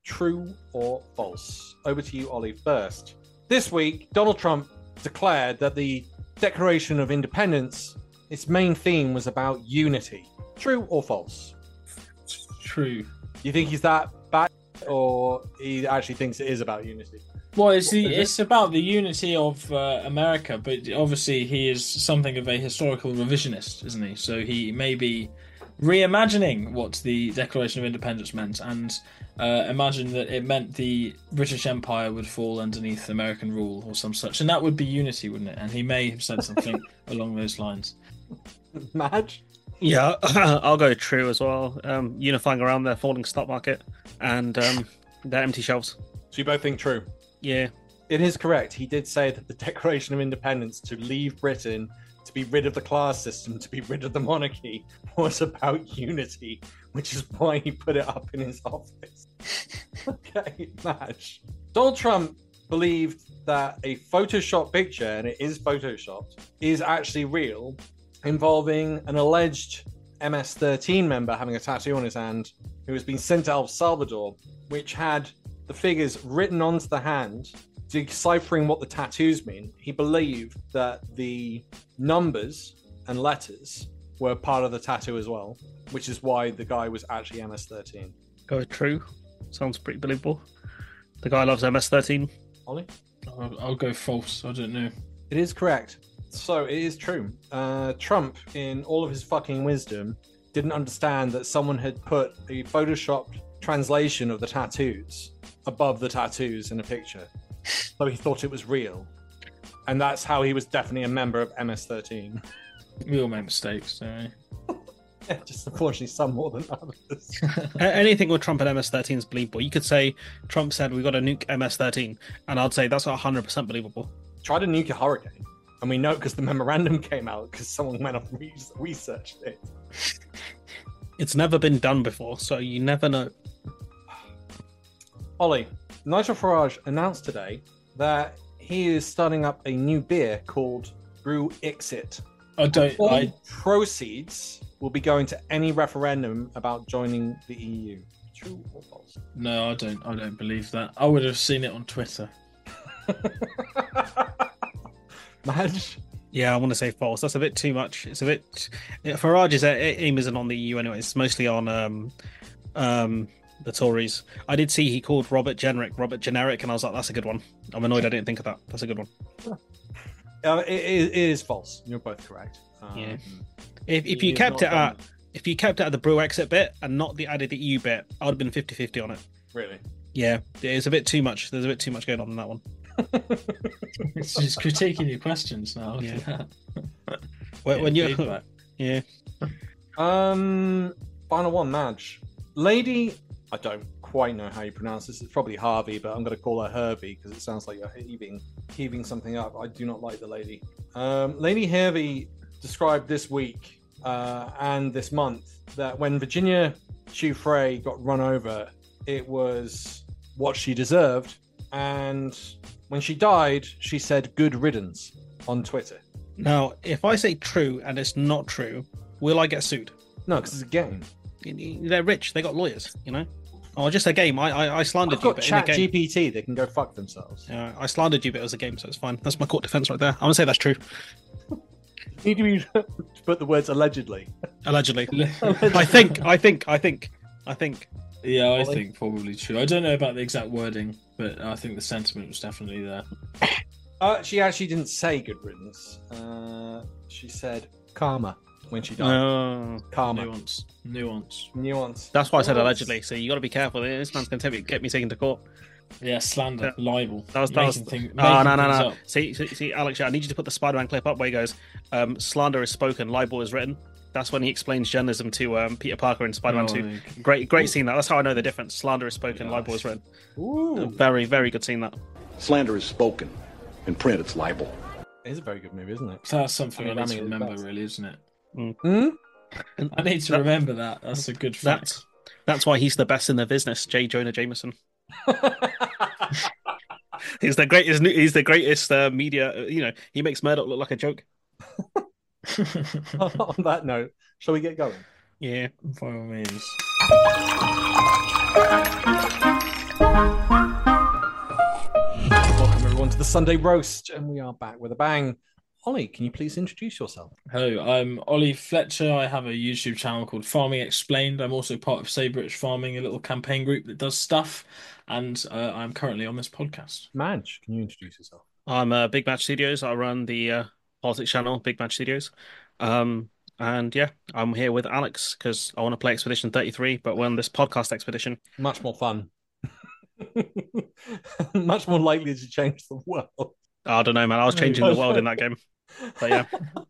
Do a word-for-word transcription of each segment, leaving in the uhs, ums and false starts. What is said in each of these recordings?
True or false? Over to you, Ollie, first. This week, Donald Trump declared that the Declaration of Independence, its main theme was about unity. True or false? True. You think he's that bad, or he actually thinks it is about unity? Well, it's the it's about the unity of uh, America, but obviously he is something of a historical revisionist, isn't he? So he may be reimagining what the Declaration of Independence meant, and uh, imagine that it meant the British Empire would fall underneath American rule or some such, and that would be unity, wouldn't it? And he may have said something along those lines. Madge? Yeah, I'll go true as well. Um, unifying around their falling stock market and um, their empty shelves. So you both think true? Yeah. It is correct. He did say that the Declaration of Independence, to leave Britain, to be rid of the class system, to be rid of the monarchy, was about unity, which is why he put it up in his office. Okay, Madge. Donald Trump believed that a Photoshop picture, and it is Photoshopped, is actually real, involving an alleged M S thirteen member having a tattoo on his hand who has been sent to El Salvador, which had the figures written onto the hand, deciphering what the tattoos mean. He believed that the numbers and letters were part of the tattoo as well, which is why the guy was actually M S thirteen. Go true. Sounds pretty believable. The guy loves M S thirteen. Ollie? I'll, I'll go false. I don't know. It is correct. So it is true. Uh, Trump, in all of his fucking wisdom, didn't understand that someone had put a photoshopped translation of the tattoos above the tattoos in a picture. So he thought it was real. And that's how he was definitely a member of M S thirteen. We all make mistakes, don't we? Yeah, just unfortunately some more than others. Anything with Trump and M S thirteen is believable. You could say Trump said we got to nuke M S thirteen, and I'd say that's one hundred percent believable. Try to nuke a hurricane. And we know because the memorandum came out because someone went off and re- researched it. It's never been done before, so you never know. Ollie, Nigel Farage announced today that he is starting up a new beer called Brew Ixit. I don't. All I proceeds will be going to any referendum about joining the E U. True or false? no, I don't. I don't believe that. I would have seen it on Twitter. Madge? Yeah, I want to say false. That's a bit too much. It's a bit. Farage's aim isn't on the E U anyway. It's mostly on um, um, the Tories. I did see he called Robert Generic Robert Generic, and I was like, that's a good one. I'm annoyed I didn't think of that. That's a good one. Uh, it, it is false. You're both correct. Um, Yeah. If if he you is kept not it at done. if you kept it at the Brew Exit bit and not the added the E U bit, I'd have been fifty-fifty on it. Really? Yeah, it's a bit too much. There's a bit too much going on in that one. It's just critiquing your questions now. Look Yeah. at that. When, when Yeah, you feedback. yeah. Um, final one, Madge. Lady, I don't quite know how you pronounce this. It's probably Harvey, but I'm going to call her Hervey because it sounds like you're heaving, heaving something up. I do not like the lady. Um, Lady Hervey described this week uh, and this month that when Virginia Giuffre got run over, it was what she deserved. And when she died, she said "good riddance" on Twitter. Now, if I say true and it's not true, will I get sued? No, because it's a game. They're rich. They got lawyers. You know. Oh, just a game. I I, I slandered I've you, got but in Chat a game. G P T. They can go fuck themselves. Yeah, I slandered you, but it was a game, so it's fine. That's my court defense right there. I'm gonna say that's true. Need to be to put the words allegedly. Allegedly. I think. I think. I think. I think. Yeah, I Ollie? think probably true. I don't know about the exact wording, but I think the sentiment was definitely there. Uh, she actually didn't say good riddance. Uh, she said karma when she died. Oh, Karma. Nuance. Nuance. Nuance. that's why I said Nuance. allegedly. So you got to be careful. This man's gonna take me, get me taken to court. Yeah, slander, libel. That was that was. Making thing- Oh making no no things no! up. See, see see Alex, I need you to put the Spider-Man clip up where he goes, um, "Slander is spoken, libel is written." That's when he explains journalism to um, Peter Parker in Spider-Man Oh, Two. okay. Great great scene that. That's how I know the difference. Slander is spoken, Yeah. libel is written. Ooh. Very very good scene that. Slander is spoken. In print, it's libel. It is a very good movie, isn't it? So that's something I, I mean, need to Rami is remember, best. really, isn't it? Hmm? I need to That- remember that. That's a good fact. That's that's why he's the best in the business. J. Jonah Jameson. He's the greatest. He's the greatest uh, media. You know, he makes Murdoch look like a joke. On that note, shall we get going? Yeah. By all means. Sunday roast, and we are back with a bang. Ollie, can you please introduce yourself? Hello, I'm Ollie Fletcher. I have a YouTube channel called Farming Explained. I'm also part of Say British Farming, a little campaign group that does stuff, and uh, I'm currently on this podcast. Madge, can you introduce yourself? I'm uh, Big Match Studios. I run the uh, politics channel, Big Match Studios. Um, and yeah, I'm here with Alex because I want to play Expedition thirty-three, but we're on this podcast expedition. Much more fun. Much more likely to change the world. I don't know, man. I was changing the world in that game. But yeah,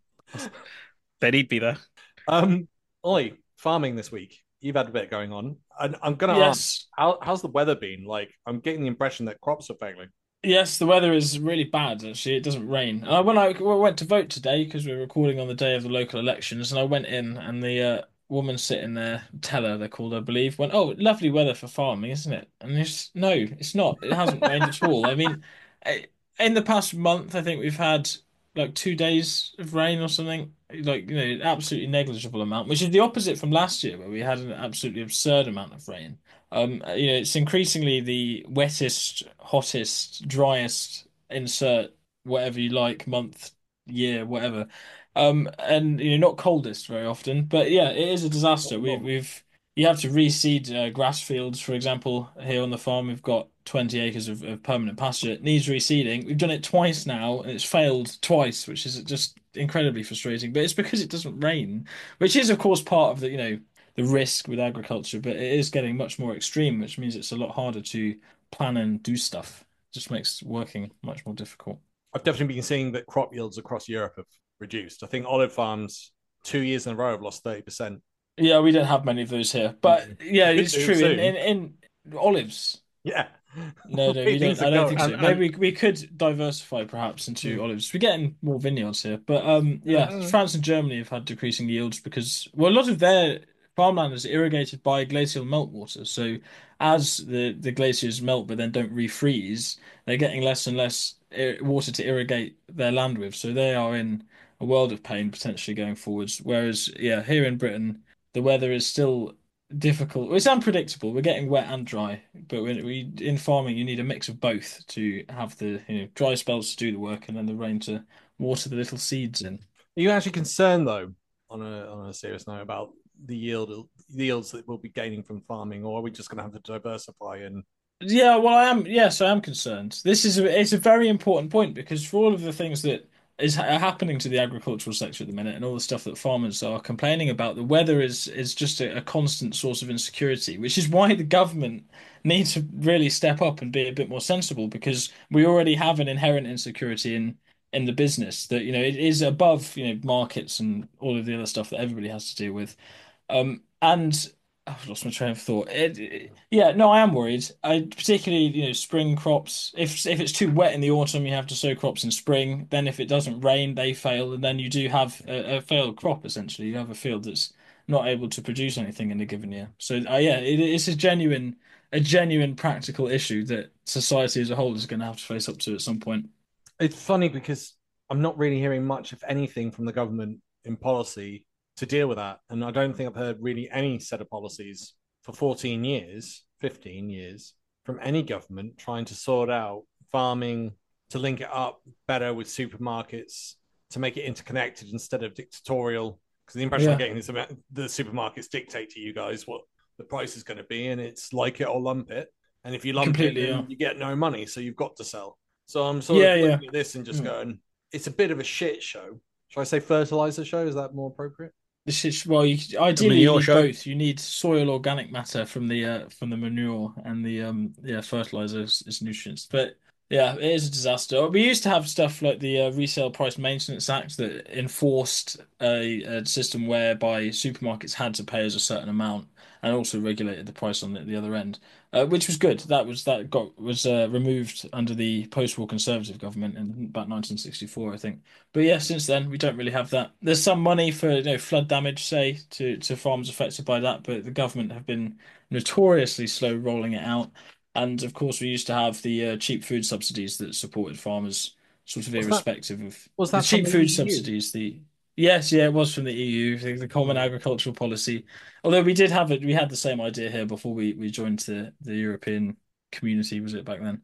they need me there. Um, Ollie, farming this week. You've had a bit going on. And I'm going to Yes. ask, how, how's the weather been? Like, I'm getting the impression that crops are failing. Yes, the weather is really bad, actually. It doesn't rain. Uh, when I well, went to vote today, because we were recording on the day of the local elections, and I went in, and the uh, woman sitting there, Teller, they're called, I believe, went, "Oh, lovely weather for farming, isn't it?" And it's, no, it's not. It hasn't rained at all. I mean, I- in the past month, I think we've had like two days of rain or something, like, you know, absolutely negligible amount, which is the opposite from last year, where we had an absolutely absurd amount of rain. Um, you know, it's increasingly the wettest, hottest, driest, insert whatever you like, month, year, whatever. Um, and you know, not coldest very often, but yeah, it is a disaster. We, we've you have to reseed uh, grass fields, for example. Here on the farm, we've got twenty acres of, of permanent pasture. It needs reseeding. We've done it twice now, and it's failed twice, which is just incredibly frustrating. But it's because it doesn't rain, which is, of course, part of the, you know, the risk with agriculture, but it is getting much more extreme, which means it's a lot harder to plan and do stuff. It just makes working much more difficult. I've definitely been seeing that crop yields across Europe have reduced. I think olive farms, two years in a row, have lost thirty percent. Yeah, we don't have many of those here, but yeah, Could it's do true. soon. In, in in olives, Yeah. no, no, we Things don't. are I don't going- think so. and- Maybe and- we, we could diversify perhaps into Mm. olives. We're getting more vineyards here, but um, yeah, Uh. France and Germany have had decreasing yields because, well, a lot of their farmland is irrigated by glacial meltwater. So as the the glaciers melt but then don't refreeze, they're getting less and less ir- water to irrigate their land with. So they are in a world of pain potentially going forwards. Whereas, yeah, here in Britain, the weather is still difficult. It's unpredictable. We're getting wet and dry, but when we in farming, you need a mix of both to have the, you know, dry spells to do the work and then the rain to water the little seeds in. Are you actually concerned, though, on a on a serious note, about the yield yields that we'll be gaining from farming, or are we just going to have to diversify? And Yeah, well, I am. Yes, I am concerned. This is a, it's a very important point because for all of the things that is ha happening to the agricultural sector at the minute and all the stuff that farmers are complaining about, the weather is is just a, a constant source of insecurity, which is why the government needs to really step up and be a bit more sensible because we already have an inherent insecurity in in the business that, you know, it is above, you know, markets and all of the other stuff that everybody has to deal with. Um, and I've lost my train of thought. It, it- yeah, no, I am worried. I particularly, you know, spring crops. If if it's too wet in the autumn, you have to sow crops in spring. Then if it doesn't rain, they fail, and then you do have a, a failed crop essentially. You have a field that's not able to produce anything in a given year. So, uh, yeah, it, it's a genuine, a genuine practical issue that society as a whole is going to have to face up to at some point. it's funny because I'm not really hearing much, if anything, from the government in policy to deal with that. And I don't think I've heard really any set of policies for fourteen years, fifteen years from any government trying to sort out farming, to link it up better with supermarkets, to make it interconnected instead of dictatorial. Because the impression I'm Yeah. getting is that the supermarkets dictate to you guys what the price is going to be, and it's like it or lump it. And if you lump Completely, it, then yeah. you get no money, so you've got to sell. So I'm sort Yeah, of yeah. looking at this and just Mm. going, it's a bit of a shit show. Should I say fertilizer show? Is that more appropriate? This is well, you, ideally you manure need show. both. You need soil organic matter from the uh, from the manure and the um yeah fertilizers as nutrients. But yeah, it is a disaster. We used to have stuff like the uh, Resale Price Maintenance Act that enforced a, a system whereby supermarkets had to pay us a certain amount and also regulated the price on the, the other end, uh, which was good. That was that got was uh, removed under the post-war Conservative government in about nineteen sixty-four, I think. But yeah, since then we don't really have that. There's some money for, you know, flood damage, say, to to farms affected by that, but the government have been notoriously slow rolling it out. And of course, we used to have the uh, cheap food subsidies that supported farmers, sort of Was that- irrespective of was the that from cheap the food E U? subsidies. The yes, yeah, it was from the E U, the, the Common Agricultural Policy. Although we did have it, we had the same idea here before we we joined the the European Community, was it back then?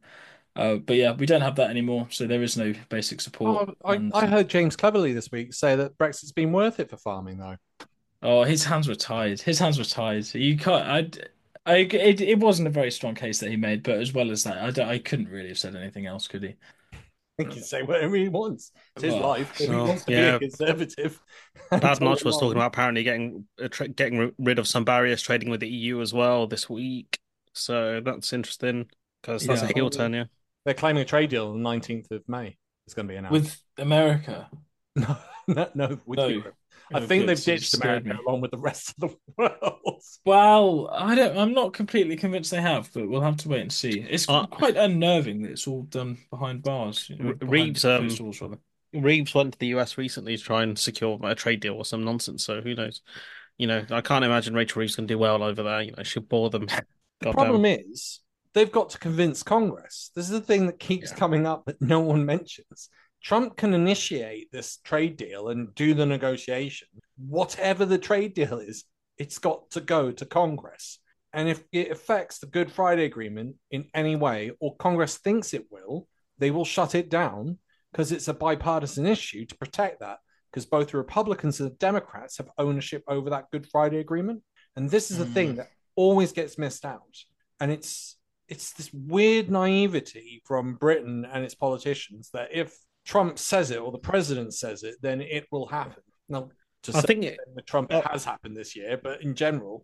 Uh, but yeah, we don't have that anymore, so there is no basic support. Oh, I, And I heard James Cleverly this week say that Brexit's been worth it for farming, though. oh, his hands were tied. His hands were tied. You can't. I, I, it, it wasn't a very strong case that he made, but as well as that, I, don't- I couldn't really have said anything else, could he? He can say whatever he wants. It's his Well, life. If he So wants to be a yeah, conservative and Bad told Notch was talking along, about apparently getting uh, tra- getting rid of some barriers trading with the E U as well this week. So that's interesting because that's a yeah, heel turn, yeah. they're claiming a trade deal on the nineteenth of May. It's going to be announced. with America. No, no, no, with No, Europe. I oh, think good. they've So you ditched scared America me. along with the rest of the world. Well, I don't. I'm not completely convinced they have, but we'll have to wait and see. It's Uh, quite unnerving that it's all done behind bars, you know, Re- behind Reeves closed um doors, rather. Reeves went to the U S recently to try and secure a trade deal or some nonsense. So who knows? You know, I can't imagine Rachel Reeves can do well over there. You know, she'll bore them. The Goddamn. problem is they've got to convince Congress. This is the thing that keeps Yeah. coming up that no one mentions. Trump can initiate this trade deal and do the negotiation. Whatever the trade deal is, it's got to go to Congress. And if it affects the Good Friday Agreement in any way, or Congress thinks it will, they will shut it down because it's a bipartisan issue to protect that. Because both the Republicans and the Democrats have ownership over that Good Friday Agreement. And this is the thing Mm. that always gets missed out. And it's it's this weird naivety from Britain and its politicians that if Trump says it or the president says it, then it will happen. Now, to I say think it, with Trump, it uh, has happened this year, but in general,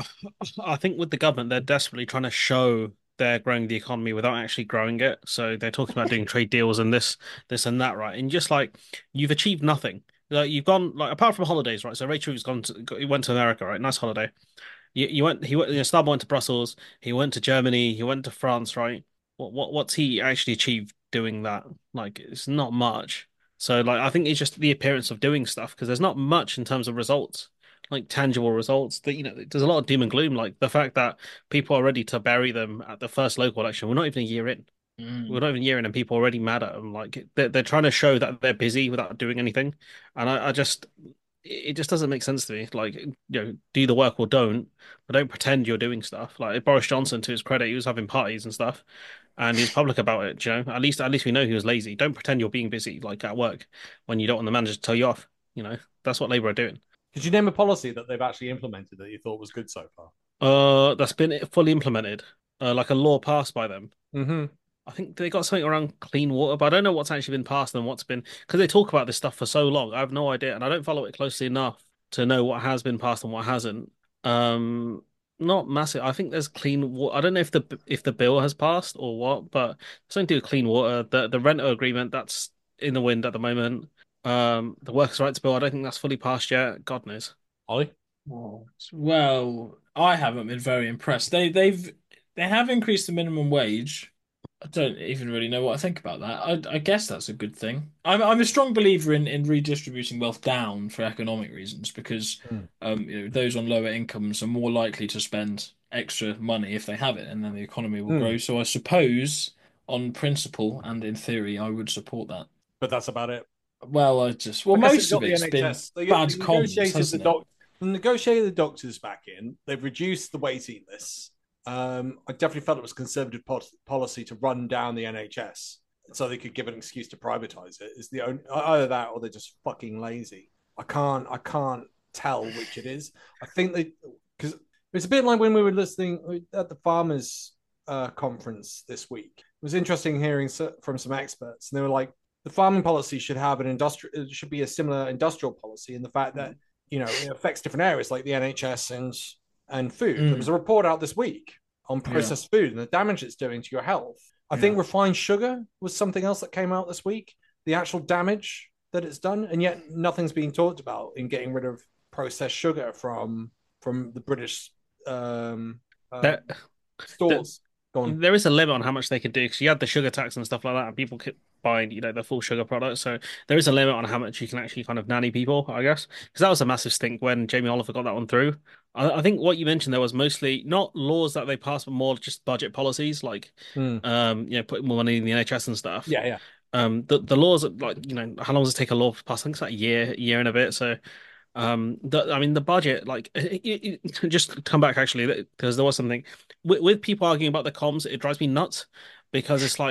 I think with the government, they're desperately trying to show they're growing the economy without actually growing it. So they're talking about doing trade deals and this, this and that, right? And just like you've achieved nothing. Like you've gone like apart from holidays, right? So Rachel has gone to he went to America, right? Nice holiday. You, you went he went you know, Starboy went to Brussels, he went to Germany, he went to France, right? What what what's he actually achieved doing that? Like it's not much. So like I think it's just the appearance of doing stuff because there's not much in terms of results, like tangible results. That you know, there's a lot of doom and gloom, like the fact that people are ready to bury them at the first local election. We're not even a year in. We're Mm. not even a year in, and people are already mad at them. Like they're they're trying to show that they're busy without doing anything, and I, I just it just doesn't make sense to me. Like, you know, do the work or don't, but don't pretend you're doing stuff. Like Boris Johnson, to his credit, he was having parties and stuff, and he was public about it. You know, at least at least we know he was lazy. Don't pretend you're being busy, like at work, when you don't want the manager to tell you off. You know, that's what Labour are doing. could you name a policy that they've actually implemented that you thought was good so far? Uh, that's been fully implemented, uh, like a law passed by them. Mm-hmm. I think they got something around clean water, but I don't know what's actually been passed and what's been because they talk about this stuff for so long. I have no idea, and I don't follow it closely enough to know what has been passed and what hasn't. Um, Not massive. I think there's clean water. I don't know if the if the bill has passed or what, but something to do with clean water. The the renter agreement that's in the wind at the moment. Um, the workers' rights bill. I don't think that's fully passed yet. God knows. Ollie? Well, well, I haven't been very impressed. They they've they have increased the minimum wage. I don't even really know what I think about that. I, I guess that's a good thing. I'm I'm a strong believer in, in redistributing wealth down for economic reasons because Mm. um you know those on lower incomes are more likely to spend extra money if they have it, and then the economy will Mm. grow. So I suppose on principle and in theory I would support that. But that's about it. Well, I just well I guess they've most got of the it's been N H S. They, bad they comms, negotiated the hasn't it? doc, they negotiated the doctors back in. They've reduced the waiting lists. Um, I definitely felt it was conservative po- policy to run down the N H S so they could give an excuse to privatize it. Is the only either that or they're just fucking lazy. I can't I can't tell which it is. I think they because it's a bit like when we were listening at the farmers uh, conference this week. It was interesting hearing from some experts, and they were like, the farming policy should have an industrial, it should be a similar industrial policy in the fact that you know it affects different areas like the N H S and and food. There was Mm, a report out this week on yeah, processed food and the damage it's doing to your health. I yeah. think refined sugar was something else that came out this week. The actual damage that it's done, and yet nothing's being talked about in getting rid of processed sugar from from the British um, uh, There, there, stores. Gone. there is a limit on how much they can do because you had the sugar tax and stuff like that, and people keep buying, you know, the full sugar products. So there is a limit on how much you can actually kind of nanny people, I guess. Because that was a massive stink when Jamie Oliver got that one through. I, I think what you mentioned there was mostly not laws that they passed, but more just budget policies, like Mm. um, you know, putting more money in the N H S and stuff. Yeah, yeah. Um, the the laws like you know how long does it take a law to pass? I think it's like a year, year and a bit. So um, the, I mean, the budget, like, it, it, it- just to come back actually, because there was something with, with people arguing about the comms, it drives me nuts because it's like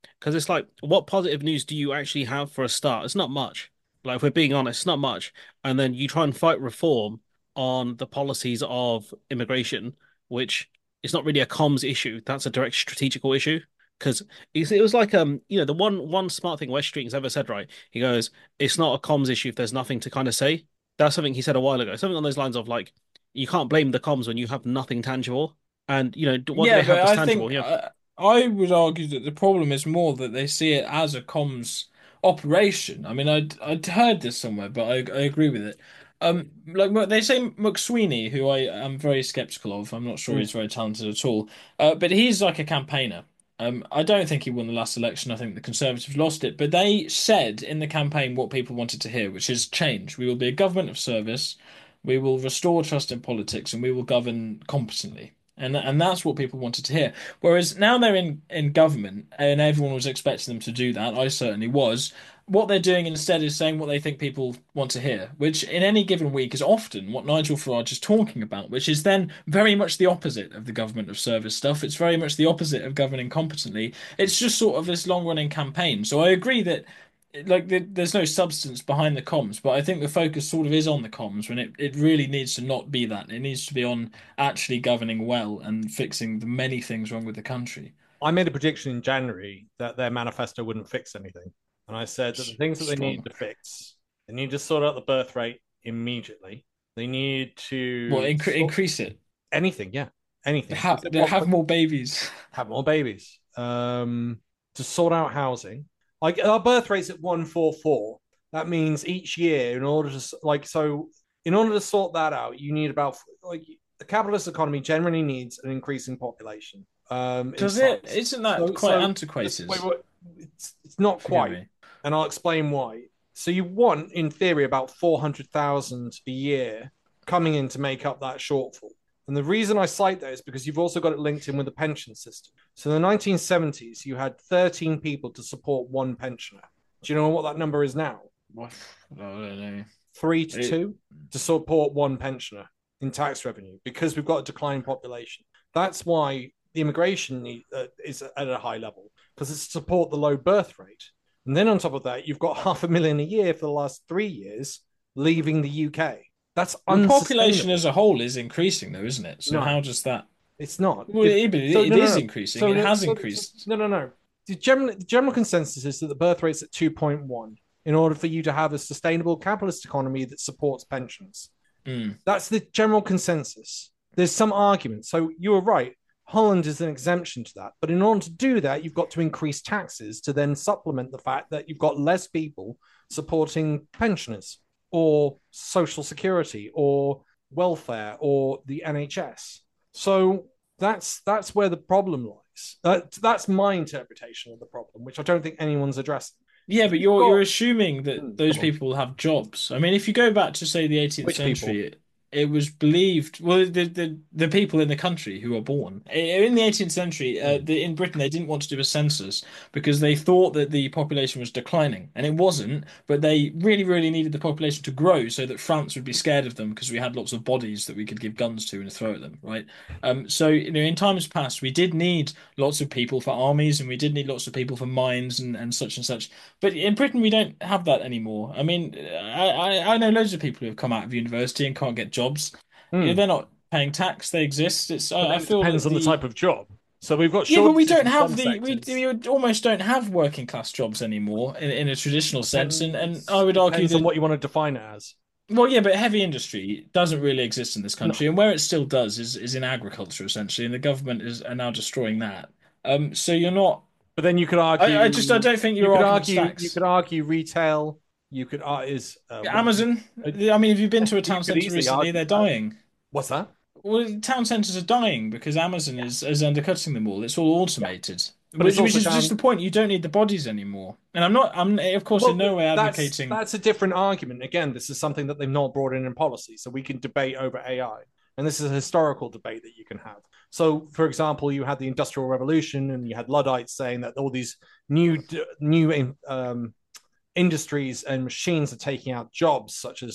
Because it's like, what positive news do you actually have for a start? It's not much. Like, if we're being honest, it's not much. And then you try and fight reform on the policies of immigration, which is not really a comms issue. That's a direct strategical issue. Because it was like, um, you know, the one one smart thing West Street has ever said, right? He goes, it's not a comms issue if there's nothing to kind of say. That's something he said a while ago. Something on those lines of like, you can't blame the comms when you have nothing tangible. And, you know, what do Yeah, they have but that's I tangible? think Yeah. uh, I would argue that the problem is more that they see it as a comms operation. I mean, I'd I'd heard this somewhere, but I I agree with it. Um, like they say, McSweeney, who I am very skeptical of. I'm not sure Mm. he's very talented at all. Uh, but he's like a campaigner. Um, I don't think he won the last election. I think the Conservatives lost it. But they said in the campaign what people wanted to hear, which is change. We will be a government of service. We will restore trust in politics, and we will govern competently. And and that's what people wanted to hear. Whereas now they're in, in government and everyone was expecting them to do that. I certainly was. What they're doing instead is saying what they think people want to hear, which in any given week is often what Nigel Farage is talking about, which is then very much the opposite of the government of service stuff. It's very much the opposite of governing competently. It's just sort of this long running campaign. So I agree that like the, there's no substance behind the comms, but I think the focus sort of is on the comms when it, it really needs to not be that. It needs to be on actually governing well and fixing the many things wrong with the country. I made a prediction in January that their manifesto wouldn't fix anything. And I said that the things that they Strong. need to fix, they need to sort out the birth rate immediately. They need to Well, incre sort increase it. anything, yeah, anything. Have Except what- have more babies. have more babies. Um, to sort out housing. Like our birth rate's at one four four. That means each year, in order to like, so in order to sort that out, you need about like the capitalist economy generally needs an increase in population. Um, in Does it? size. Isn't that So- quite so- antiquated? Wait, wait, it's, it's not Forgive quite, me. and I'll explain why. So you want, in theory, about four hundred thousand a year coming in to make up that shortfall. And the reason I cite that is because you've also got it linked in with the pension system. So in the nineteen seventies, you had thirteen people to support one pensioner. Do you know what that number is now? What? I don't know. Three to It- two to support one pensioner in tax revenue because we've got a declining population. That's why the immigration need, uh, is at a high level because it's to support the low birth rate. And then on top of that, you've got half a million a year for the last three years leaving the U K. That's The population unsustainable. as a whole is increasing, though, isn't it? So No. how does that? It's not. Well, it, but it So, it no, no, is no. increasing. So it the- has so- increased. No, no, no. The general, the general consensus is that the birth rate's at two point one in order for you to have a sustainable capitalist economy that supports pensions. Mm. That's the general consensus. There's some argument. So you were right. Holland is an exemption to that. But in order to do that, you've got to increase taxes to then supplement the fact that you've got less people supporting pensioners or social security or welfare or the N H S. So that's that's where the problem lies. That, that's my interpretation of the problem, which I don't think anyone's addressing. Yeah, but you're got- you're assuming that Hmm, those go on. people will have jobs. I mean, if you go back to say the eighteenth Which people? century, it, it was believed. Well, the, the the people in the country who were born in the eighteenth century, uh, the, in Britain, they didn't want to do a census because they thought that the population was declining, and it wasn't. But they really, really needed the population to grow so that France would be scared of them because we had lots of bodies that we could give guns to and throw at them, right? Um, so you know, in times past, we did need lots of people for armies, and we did need lots of people for mines and, and such and such. But in Britain, we don't have that anymore. I mean, I, I, I know loads of people who have come out of university and can't get jobs. You know, Hmm. they're not paying tax. They exist. It's But I, I then it feel depends that on the the- type of job. So we've got Yeah, but we shortages don't in have some the we, sectors. we almost don't have working class jobs anymore in, in a traditional sense. And and Depends- I would argue depends that on what you want to define it as. well, yeah, but heavy industry doesn't really exist in this country, and where it still does is is in agriculture essentially, and the government is are now destroying that. Um, so you're not. But then you could argue. I, I just I don't think you your could argument argue. stacks. You could argue retail. You could uh, is uh, Amazon. I mean, have you been to a You town could centre easily recently? argue They're that. dying. What's that? Well, town centres are dying because Amazon is, is undercutting them all. It's all automated. But which, it's which also is down- just the point. You don't need the bodies anymore. And I'm not, I'm of course in no way that's, advocating. That's a different argument. Again, this is something that they've not brought in in policy, so we can debate over A I. And this is a historical debate that you can have. So, for example, you had the Industrial Revolution, and you had Luddites saying that all these new new um, industries and machines are taking out jobs, such as like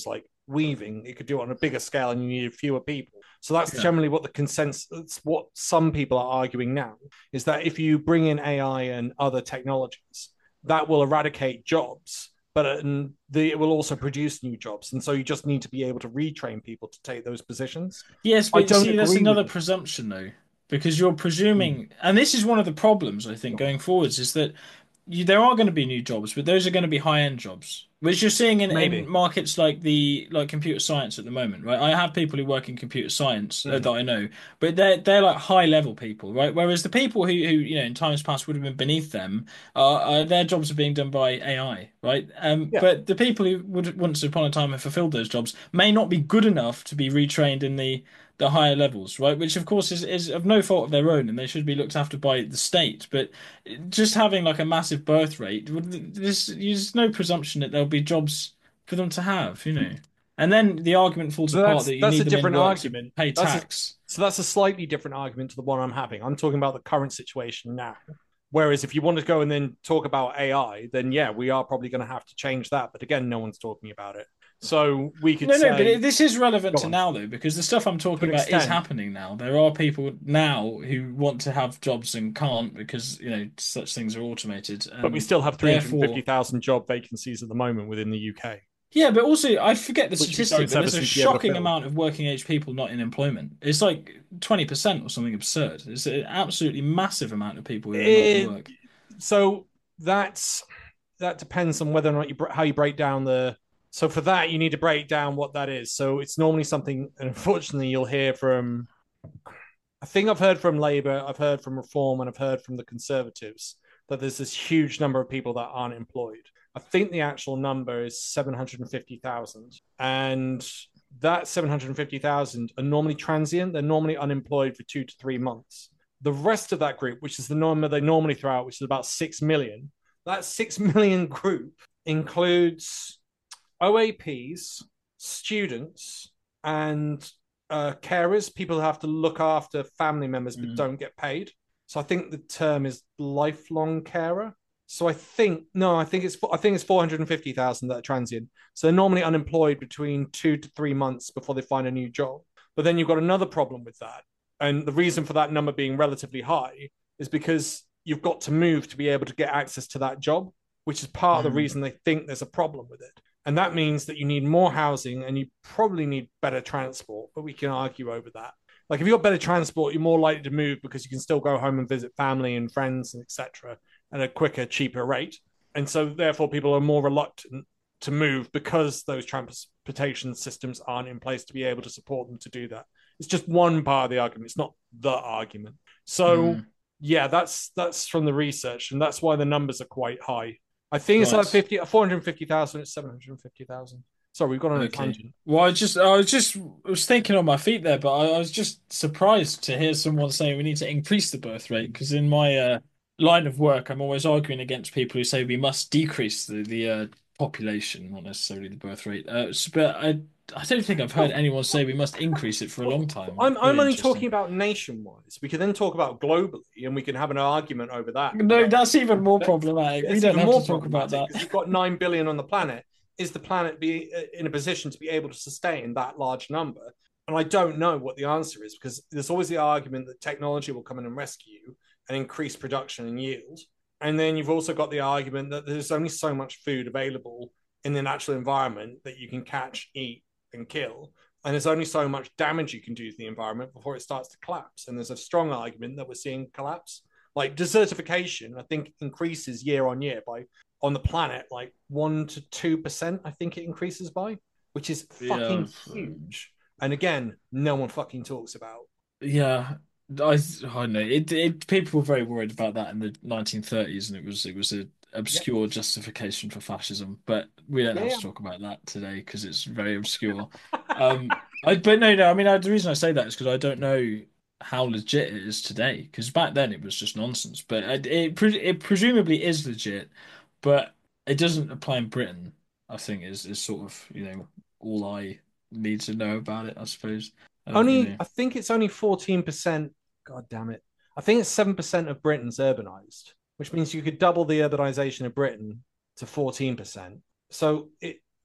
weaving, it could do it on a bigger scale and you needed fewer people. So that's Yeah. generally what the consensus, what some people are arguing now, is that if you bring in A I and other technologies, that will eradicate jobs, but um, the, it will also produce new jobs. And so you just need to be able to retrain people to take those positions. Yes, I but don't see, that's agree with another it. presumption, though, because you're presuming, and this is one of the problems I think going forwards is that you, there are going to be new jobs, but those are going to be high-end jobs, which you're seeing in, Maybe. in markets like the like computer science at the moment, right? I have people who work in computer science uh, Mm. that I know, but they're they're like high-level people, right? Whereas the people who who you know in times past would have been beneath them, uh, uh, their jobs are being done by A I, right? Um, Yeah. but the people who would once upon a time have fulfilled those jobs may not be good enough to be retrained in the the higher levels, right? Which of course is, is of no fault of their own, and they should be looked after by the state. But just having like a massive birth rate, would- there's, there's no presumption that there'll be jobs for them to have, you know. And then the argument falls So apart that's that you that's need a them in different work to argument. pay That's a, tax. so that's a slightly different argument to the one I'm having. I'm talking about the current situation now. Whereas if you want to go and then talk about A I, then yeah, we are probably going to have to change that. But again, no one's talking about it. So we could No, no, but say, it, this is relevant go to on. now though, because the stuff I'm To talking an about is extent. happening now. There are people now who want to have jobs and can't because, you know, such things are automated. But we And still have therefore, three hundred fifty thousand job vacancies at the moment within the U K, yeah, but also I forget the which we statistic, don't but ever there's a seem to be able to shocking fill. amount of working age people not in employment. It's like twenty percent or something absurd. It's an absolutely massive amount of people who are not in It, work. so that's that depends on whether or not you how you break down the. So for that, you need to break down what that is. So it's normally something, and unfortunately, you'll hear from. I think I've heard from Labour, I've heard from Reform, and I've heard from the Conservatives that there's this huge number of people that aren't employed. I think the actual number is seven hundred fifty thousand. And that seven hundred fifty thousand are normally transient. They're normally unemployed for two to three months. The rest of that group, which is the number they normally throw out, which is about six million, that six million group includes O A Ps, students, and uh, carers, people who have to look after family members but Mm. don't get paid. So I think the term is lifelong carer. So I think no, I think it's I think it's four hundred fifty thousand that are transient. So they're normally unemployed between two to three months before they find a new job. But then you've got another problem with that, and the reason for that number being relatively high is because you've got to move to be able to get access to that job, which is part of the Mm. reason they think there's a problem with it. And that means that you need more housing and you probably need better transport, but we can argue over that. Like if you've got better transport, you're more likely to move because you can still go home and visit family and friends and et cetera at a quicker, cheaper rate. And so therefore people are more reluctant to move because those transportation systems aren't in place to be able to support them to do that. It's just one part of the argument. It's not the argument. So Mm. yeah, that's that's from the research, and that's why the numbers are quite high. I think it's Right. like fifty, four hundred fifty thousand. It's seven hundred fifty thousand. Sorry, we've gone on a Okay. tangent. Well, I just, I was just, I was thinking on my feet there, but I, I was just surprised to hear someone saying we need to increase the birth rate because in my uh, line of work, I'm always arguing against people who say we must decrease the the uh, population, not necessarily the birth rate. Uh, s- but I, I don't think I've heard anyone say we must increase it for a long time. I'm, Very I'm only interesting. talking about nationwide. We can then talk about globally, and we can have an argument over that. No, that's even more That's- problematic. We It's don't even have more to talk about problematic that. because you've got nine billion on the planet. Is the planet be in a position to be able to sustain that large number? And I don't know what the answer is because there's always the argument that technology will come in and rescue you and increase production and yield. And then you've also got the argument that there's only so much food available in the natural environment that you can catch, eat, and kill. And there's only so much damage you can do to the environment before it starts to collapse. And there's a strong argument that we're seeing collapse. Like desertification, I think increases year on year by on the planet like one to two percent. I think it increases by, which is fucking Yeah. huge. And again, no one fucking talks about. Yeah, I, I don't know. It, it, people were very worried about that in the nineteen thirties, and it was it was a obscure justification for fascism. But we don't Yeah, have yeah. to talk about that today because it's very obscure. Um, I but no, no. I mean, I, the reason I say that is because I don't know how legit it is today. Because back then it was just nonsense. But it it, pre it presumably is legit, but it doesn't apply in Britain. I think is is sort of you know all I need to know about it. I suppose. I don't, Only, you know. I think it's only fourteen percent. God damn it. I think it's seven percent of Britain's urbanized, which means you could double the urbanization of Britain to fourteen percent. So it,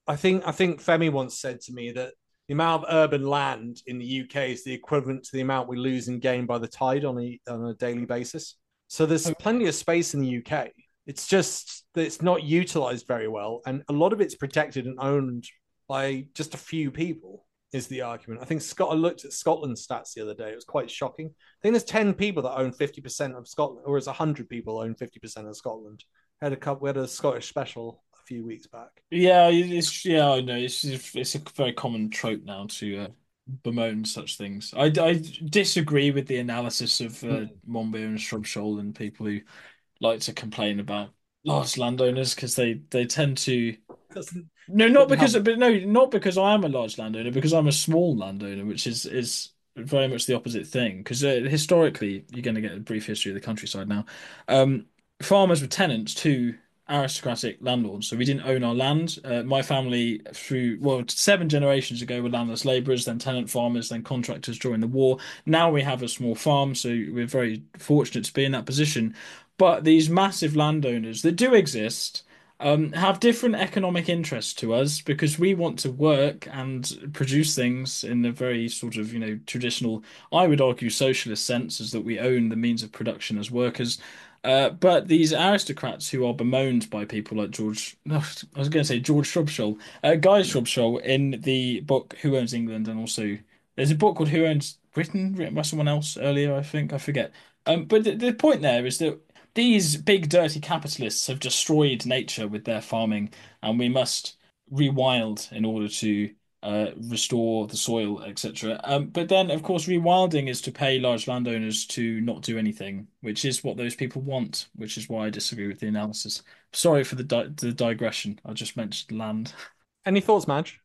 I think I think Femi once said to me that the amount of urban land in the U K is the equivalent to the amount we lose and gain by the tide on a on a daily basis. So there's plenty of space in the U K. It's just that it's not utilized very well, and a lot of it's protected and owned by just a few people. Is the argument? I think Scott. I looked at Scotland's stats the other day. It was quite shocking. I think there's ten people that own fifty percent of Scotland, or is a hundred people own fifty percent of Scotland. Had a couple. We had a Scottish special a few weeks back. Yeah, it's yeah, I know. It's it's a very common trope now to uh, bemoan such things. I, I disagree with the analysis of uh, Monbeer and Shrubsholl and people who like to complain about large landowners because they they tend to Doesn't no, not because help. but no, not because I am a large landowner, because I'm a small landowner, which is is very much the opposite thing. Because uh, historically, you're going to get a brief history of the countryside now. Um, farmers were tenants to aristocratic landlords, so we didn't own our land. Uh, my family, through well, seven generations ago, were landless labourers, then tenant farmers, then contractors during the war. Now we have a small farm, so we're very fortunate to be in that position. But these massive landowners that do exist um, have different economic interests to us because we want to work and produce things in a very sort of, you know, traditional, I would argue, socialist sense, as that we own the means of production as workers. Uh, but these aristocrats who are bemoaned by people like George, no, I was going to say George Shrubsholl, uh, Guy Shrubsholl in the book Who Owns England, and also there's a book called Who Owns Britain, written by someone else earlier, I think, I forget. Um, but the, the point there is that these big dirty capitalists have destroyed nature with their farming, and we must rewild in order to uh, restore the soil, et cetera. Um, but then, of course, rewilding is to pay large landowners to not do anything, which is what those people want, which is why I disagree with the analysis. Sorry for the di the digression. I just mentioned land. Any thoughts, Madge?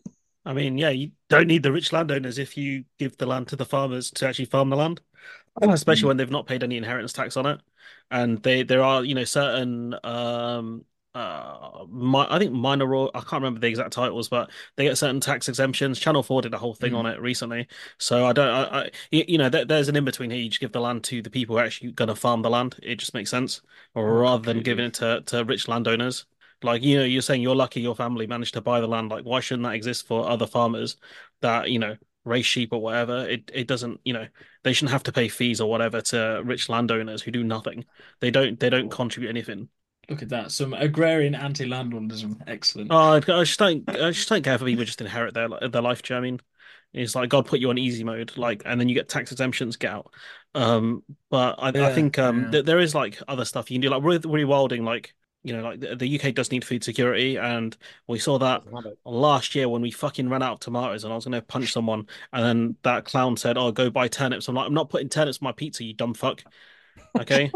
I mean, yeah, you don't need the rich landowners if you give the land to the farmers to actually farm the land, especially Mm. when they've not paid any inheritance tax on it. And they there are, you know, certain um uh mi I think minor royal, I can't remember the exact titles, but they get certain tax exemptions. Channel four did a whole thing on Mm. it recently. So I don't I, I y- you know, there, there's an in between here. You just give the land to the people who are actually going to farm the land. It just makes sense, or Oh, rather than giving completely. it to to rich landowners. Like, you know, you're saying you're lucky your family managed to buy the land. Like, why shouldn't that exist for other farmers that, you know, raise sheep or whatever? It it doesn't, you know, they shouldn't have to pay fees or whatever to rich landowners who do nothing. They don't they don't contribute anything. Look at that. Some agrarian anti-landlordism. Excellent. Oh, I, I just don't I just don't care if people just inherit their their life. Do you know what I mean? It's like God put you on easy mode, like, and then you get tax exemptions, get out. Um, but I I Yeah, think um yeah. th there is like other stuff you can do, like with rewilding, like, you know, like the, the U K does need food security, and we saw that Doesn't have it. last year when we fucking ran out of tomatoes, and I was gonna punch someone, and then that clown said, "Oh, go buy turnips." I'm like, I'm not putting turnips on my pizza, you dumb fuck. Okay.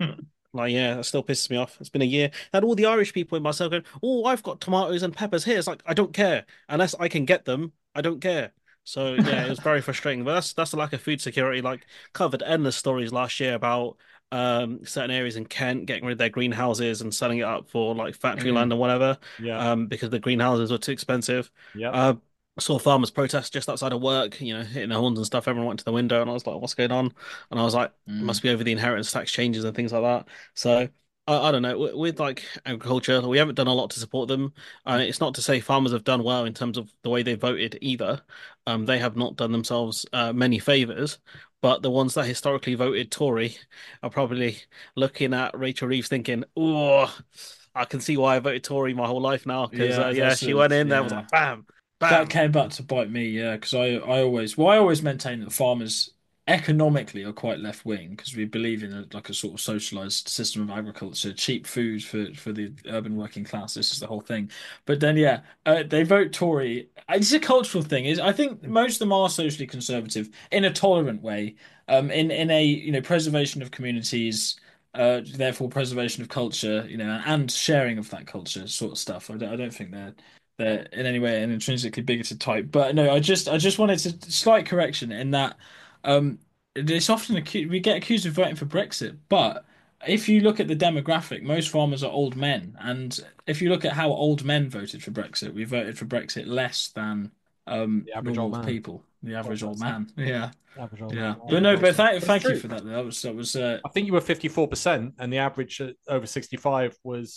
Like, yeah, that still pisses me off. It's been a year. And all the Irish people in myself going, "Oh, I've got tomatoes and peppers here." It's like, I don't care. Unless I can get them, I don't care. So yeah, it was very frustrating. But that's that's the lack of food security. Like, covered endless stories last year about um certain areas in Kent getting rid of their greenhouses and selling it up for like factory land Mm. and whatever, Yeah. um, because the greenhouses were too expensive. Yep. Uh, saw farmers protest just outside of work, you know, hitting their horns and stuff. Everyone went to the window, and I was like, "What's going on?" And I was like, it Mm. must be over the inheritance tax changes and things like that. So I, I don't know. With, with like agriculture, we haven't done a lot to support them. Uh, it's not to say farmers have done well in terms of the way they voted either. Um, they have not done themselves uh, many favors. But the ones that historically voted Tory are probably looking at Rachel Reeves thinking, "Oh, I can see why I voted Tory my whole life now." Because uh, Yeah, yeah, that's she a went in there, was yeah. like, "Bam, That bam." came back to bite me, yeah, because I, I always, well, I always maintain that farmers economically are quite left wing because we believe in a, like a sort of socialized system of agriculture, cheap food for for the urban working class. This is the whole thing. But then, yeah, uh, they vote Tory. It's a cultural thing. Is I think most of them are socially conservative in a tolerant way, um, in in a you know preservation of communities. Uh, therefore, preservation of culture, you know, and sharing of that culture, sort of stuff. I don't, I don't think they're they're in any way an intrinsically bigoted type. But no, I just I just wanted to slight correction in that um it's often accused, we get accused of voting for Brexit, but if you look at the demographic, most farmers are old men, and if you look at how old men voted for Brexit, we voted for Brexit less than um The average old normal man. people, the God average old bless him. man. Yeah, Average old yeah. man. But Oh, no, but awesome. thank It's thank you true. for that. That was that was uh I think you were fifty-four percent, and the average uh, over sixty-five was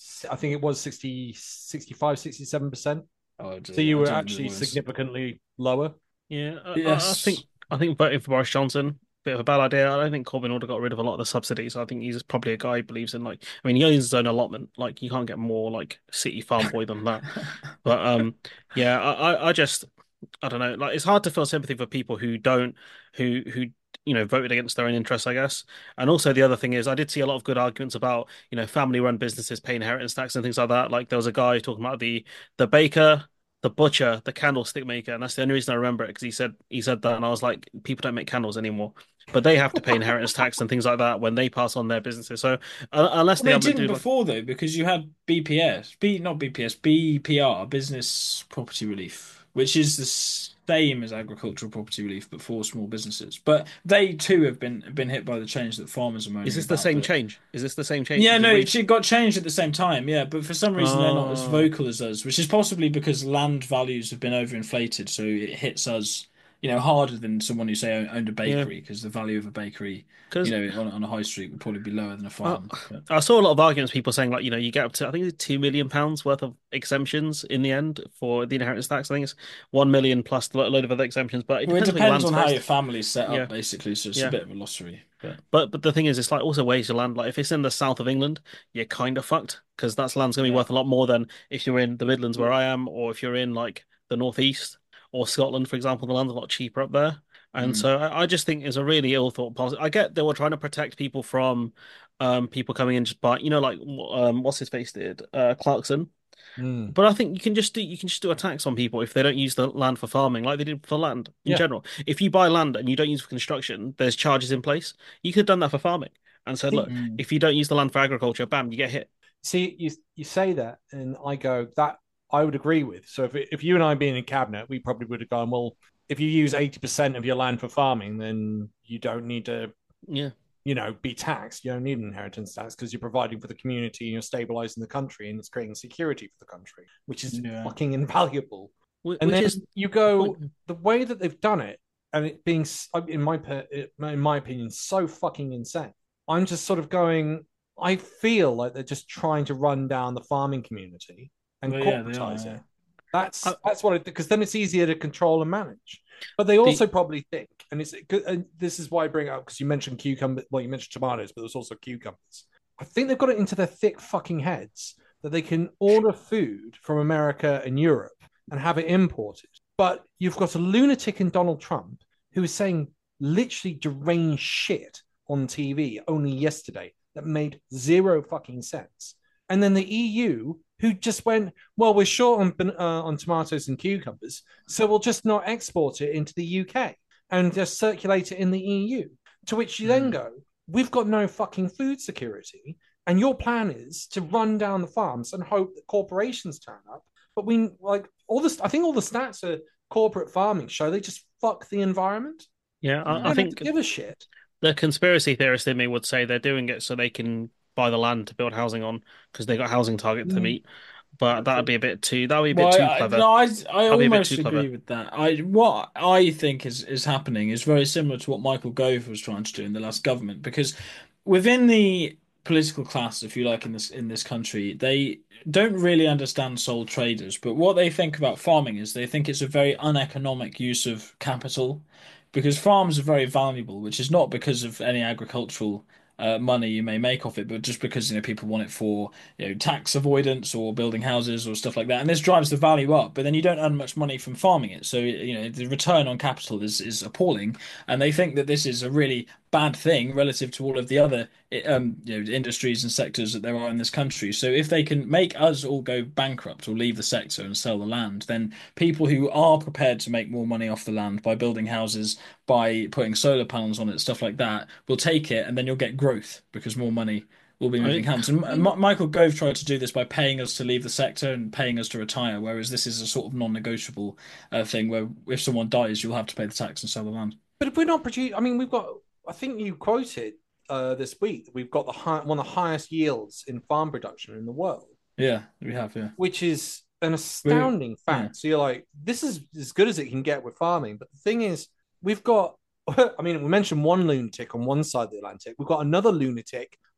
I think it was sixty, sixty-five, sixty-seven percent. Oh, So you I were don't actually know what it was. significantly lower. Yeah, I, I- I Yes. think I think voting for Boris Johnson, bit of a bad idea. I don't think Corbyn would have got rid of a lot of the subsidies. I think he's probably a guy who believes in like, I mean, he owns his own allotment. Like, you can't get more like city farm boy than that. But um, yeah, I, I I just I don't know. Like, it's hard to feel sympathy for people who don't who who you know voted against their own interests, I guess. And also the other thing is, I did see a lot of good arguments about you know family-run businesses paying inheritance tax and things like that. Like, there was a guy talking about the the baker, the butcher, the candlestick maker, and that's the only reason I remember it because he said he said that, and I was like, people don't make candles anymore, but they have to pay inheritance tax and things like that when they pass on their businesses. So uh, unless Well, the they government didn't do like, before though, because you had B P S, B not B P S, B P R, Business Property Relief, which is the same as agricultural property relief, but for small businesses. But they too have been been hit by the change that farmers are is moaning this the about. same But change? Is this the same change? yeah, Is it no, re it got changed at the same time. Yeah, but for some reason they're not as Oh. vocal as us, which is possibly because land values have been overinflated, so it hits us, you know, harder than someone who say owned a Yeah, bakery, because the value of a bakery, you because know, on, on a high street would probably be lower than a I, farm. But, I saw a lot of arguments, people saying like, you know, you get up to I think it's two million pounds worth of exemptions in the end for the inheritance tax. I think it's one million plus a load of other exemptions, but it well, it depends where your depends land's on how based. your family's set up, Yeah, basically. So it's a yeah. bit of a lottery. But But but the thing is, it's like also where's your land? Like if it's in the south of England, you're kind of fucked because that land's gonna be yeah, worth a lot more than if you're in the Midlands where I am, or if you're in like the northeast or Scotland, for example. The land's a lot cheaper up there, and mm. so I, I just think it's a really ill thought policy. I get they were trying to protect people from um people coming in just by you know like um what's his face did uh Clarkson. Mm. But I think you can just do you can just do a tax on people if they don't use the land for farming, like they did for land in Yeah. general. If you buy land and you don't use it for construction, there's charges in place. You could have done that for farming and said, look, See, Mm. if you don't use the land for agriculture, bam, you get hit. see, you you say that, and I go that I would agree with. So if if you and I being in cabinet, we probably would have gone, well, if you use eighty percent of your land for farming, then you don't need to, Yeah. you know, be taxed. You don't need an inheritance tax because you're providing for the community and you're stabilizing the country and it's creating security for the country, which is Yeah. fucking invaluable. Wh- And Which then is you go the way that they've done it, and it being, in my in my opinion, so fucking insane. I'm just sort of going. I feel like they're just trying to run down the farming community and Well, yeah, they are. corporatize Yeah. it. That's uh, that's what it because then it's easier to control and manage. But they the also probably think, and it's and this is why I bring it up because you mentioned cucumber. Well, you mentioned tomatoes, but there's also cucumbers. I think they've got it into their thick fucking heads that they can order food from America and Europe and have it imported. But you've got a lunatic in Donald Trump who is saying literally deranged shit on T V only yesterday that made zero fucking sense. And then the E U who just went, well, we're short on uh, on tomatoes and cucumbers, so we'll just not export it into the U K and just circulate it in the E U. To which you then Mm. go, we've got no fucking food security, and your plan is to run down the farms and hope that corporations turn up. But we like all this. I think all the stats are corporate farming show they just fuck the environment. yeah, You I, I don't have think to give a shit. the conspiracy theorist in me would say they're doing it so they can buy the land to build housing on because they got housing target to Mm. meet. But that'd be a bit too that'd be a bit Well, too I, clever. no, I, I That'd be a bit almost too agree clever. with that. I what I think is is happening is very similar to what Michael Gove was trying to do in the last government, because within the political class, if you like, in this in this country, they don't really understand sole traders. But what they think about farming is they think it's a very uneconomic use of capital, because farms are very valuable, which is not because of any agricultural uh, money you may make off it, but just because you know people want it for you know tax avoidance or building houses or stuff like that, and this drives the value up. But then you don't earn much money from farming it, so you know the return on capital is is appalling, and they think that this is a really bad thing relative to all of the other um, you know, industries and sectors that there are in this country. So if they can make us all go bankrupt or leave the sector and sell the land, then people who are prepared to make more money off the land by building houses, by putting solar panels on it, stuff like that, will take it, and then you'll get growth because more money will be I moving think hands. And M Michael Gove tried to do this by paying us to leave the sector and paying us to retire, whereas this is a sort of non-negotiable uh, thing where if someone dies, you'll have to pay the tax and sell the land. But if we're not producing, I mean, we've got. I think you quoted uh, this week that we've got the high, one of the highest yields in farm production in the world, Yeah, we have, yeah. which is an We're, astounding yeah. fact. So you're like, this is as good as it can get with farming. But the thing is, we've got. I mean, we mentioned one lunatic on one side of the Atlantic. We've got another lunatic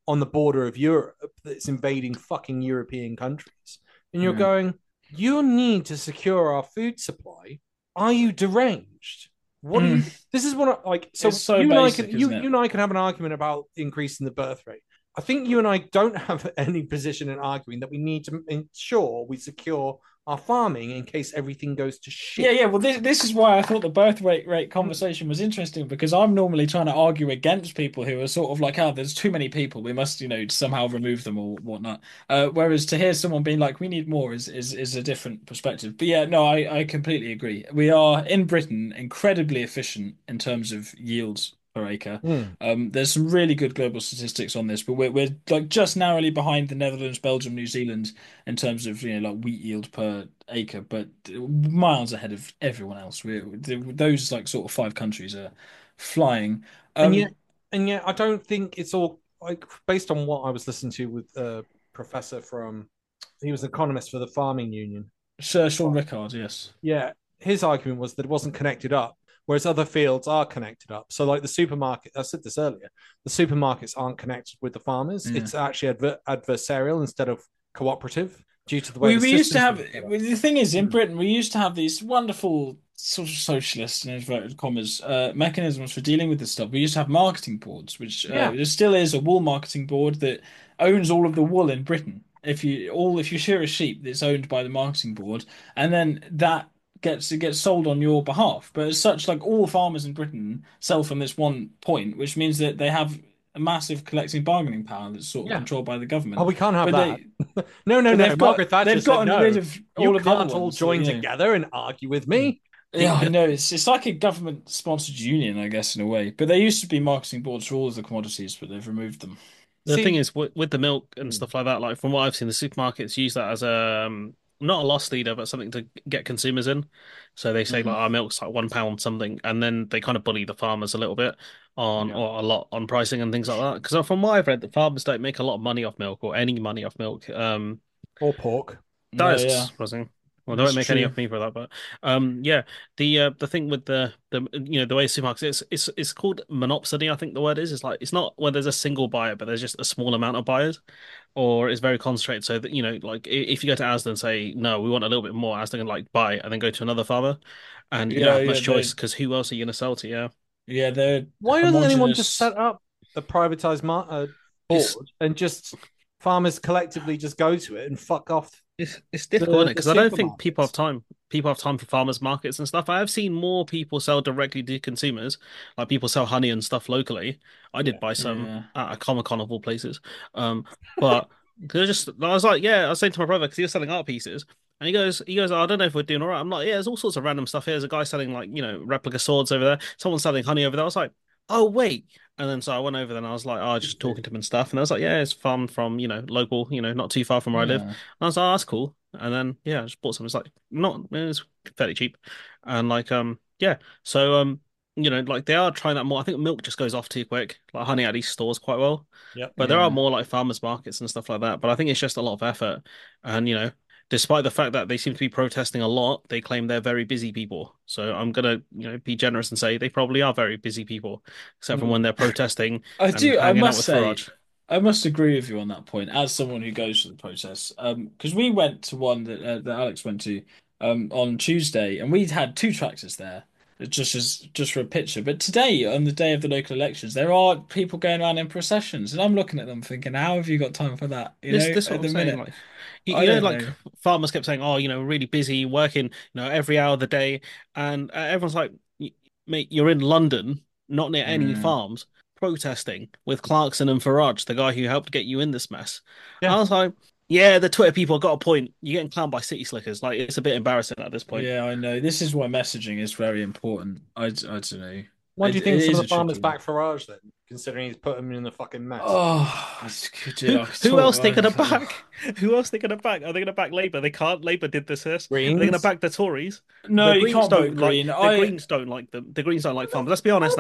on the border of Europe that's invading fucking European countries. And you're Yeah. going, you need to secure our food supply. Are you deranged? What do you? This is what I like. So, It's so you and I basic, can you, isn't it? you and I can have an argument about increasing the birth rate. I think you and I don't have any position in arguing that we need to ensure we secure our farming in case everything goes to shit. Yeah, yeah. Well, this this is why I thought the birth rate rate conversation was interesting because I'm normally trying to argue against people who are sort of like, oh, there's too many people, we must, you know, somehow remove them or whatnot. Uh, whereas to hear someone being like, we need more is is is a different perspective. But yeah, no, I I completely agree. We are in Britain incredibly efficient in terms of yields per acre. Mm. Um, there's some really good global statistics on this, but we're we're like just narrowly behind the Netherlands, Belgium, New Zealand in terms of you know like wheat yield per acre, but miles ahead of everyone else. We those like sort of five countries are flying. Um, and yet, and yet, I don't think it's all like based on what I was listening to with a professor from. He was an economist for the Farming Union. Sir Sean Rickard, yes. Yeah, his argument was that it wasn't connected up, whereas other fields are connected up. So, like the supermarket, I said this earlier, the supermarkets aren't connected with the farmers. Yeah. It's actually adver- adversarial instead of cooperative due to the way We, the we used to have systems are set up. the thing is in Britain we used to have these wonderful sort of socialist in inverted commas uh, mechanisms for dealing with this stuff. We used to have marketing boards, which uh, Yeah. there still is a wool marketing board that owns all of the wool in Britain. If you all if you shear a sheep, it's owned by the marketing board, and then that gets it gets sold on your behalf. But as such, like all farmers in Britain sell from this one point, which means that they have a massive collective bargaining power that's sort of Yeah. controlled by the government. Oh, we can't have But that. they, no, no, but no. they've got- Margaret Thatcher they've said gotten no. rid of all You of the other can't all ones, join you know. together and argue with me. Yeah, I know. It's it's like a government sponsored union, I guess, in a way. But there used to be marketing boards for all of the commodities, but they've removed them. The See- thing is, with, with the milk and Hmm. stuff like that, like from what I've seen, the supermarkets use that as a um, not a loss leader, but something to get consumers in. So they say Mhm. like our milk's like one pound something, and then they kind of bully the farmers a little bit on Yeah. or a lot on pricing and things like that. Because from what I've read, the farmers don't make a lot of money off milk or any money off milk. Um, Or pork. that No, is yeah. surprising. Well, they That's won't make any true. off me for that, but um, yeah, the uh, the thing with the the you know the way supermarkets it's it's it's called monopsony. I think the word is. It's like it's not where there's a single buyer, but there's just a small amount of buyers, or it's very concentrated. So that you know, like i- if you go to Asda and say no, we want a little bit more, Asda can like buy, and then go to another farmer, and you don't Yeah, have much yeah, choice they- because who else are you going to sell to? Yeah, Yeah, they're Why doesn't anyone homogenous. just set up a privatized mar- uh, board It's- and just farmers collectively just go to it and fuck off? it's it's difficult, isn't it? the Because I don't think people have supermarkets. time. People have time for farmers markets and stuff. I have seen more people sell directly to consumers, like people sell honey and stuff locally. I did Yeah. buy some Yeah. at a Comic Con of all places. Um, but they're just I was like, yeah, I was saying to my brother because he was selling art pieces, and he goes, he goes, oh, I don't know if we're doing all right. I'm like, yeah, there's all sorts of random stuff here. There's a guy selling like you know replica swords over there. Someone's selling honey over there. I was like, oh wait. And then so I went over there and I was like, oh, just talking to him and stuff. And I was like, yeah, it's farmed from, you know, local, you know, not too far from where I live. Yeah. And I was like, oh, that's cool. And then yeah, I just bought some. It's like not it was fairly cheap. And like um yeah. So um you know, like they are trying that more. I think milk just goes off too quick. Like honey at least stores quite well. Yep. But there Yeah. are more like farmers markets and stuff like that. But I think it's just a lot of effort. And you know, despite the fact that they seem to be protesting a lot, they claim they're very busy people. So I'm gonna, you know, be generous and say they probably are very busy people, except for Mm. when they're protesting I and do. I hanging out must with say, Farage. I must agree with you on that point. As someone who goes to the protests, um, because we went to one that uh, that Alex went to, um, on Tuesday, and we'd had two tractors there, just as just for a picture. But today, on the day of the local elections, there are people going around in processions, and I'm looking at them thinking, how have you got time for that? You This know, this is at what the I'm saying. minute. Like you, I you know, don't like know. farmers kept saying, "Oh, you know, really busy working, you know, every hour of the day," and uh, everyone's like, "Y- "Mate, you're in London, not near any Mm. farms, protesting with Clarkson and Farage, the guy who helped get you in this mess." Yeah. I was like, "Yeah, the Twitter people got a point. You're getting clowned by city slickers. Like, it's a bit embarrassing at this point." Yeah, I know. This is why messaging is very important. I, I don't know. Why do you It- think it some is of a the farmers tricky one. back Farage then, considering he's put them in the fucking mess? Oh, it's good. Who, Yeah, I could who talk else they gonna about- back? Who else they gonna back? Are they gonna back Labour? They can't. Labour did this. this. Are they gonna Greens? back the Tories? No, the you Greens can't don't vote like Green. the I Greens don't like them. The Greens don't like farmers. Let's be honest now.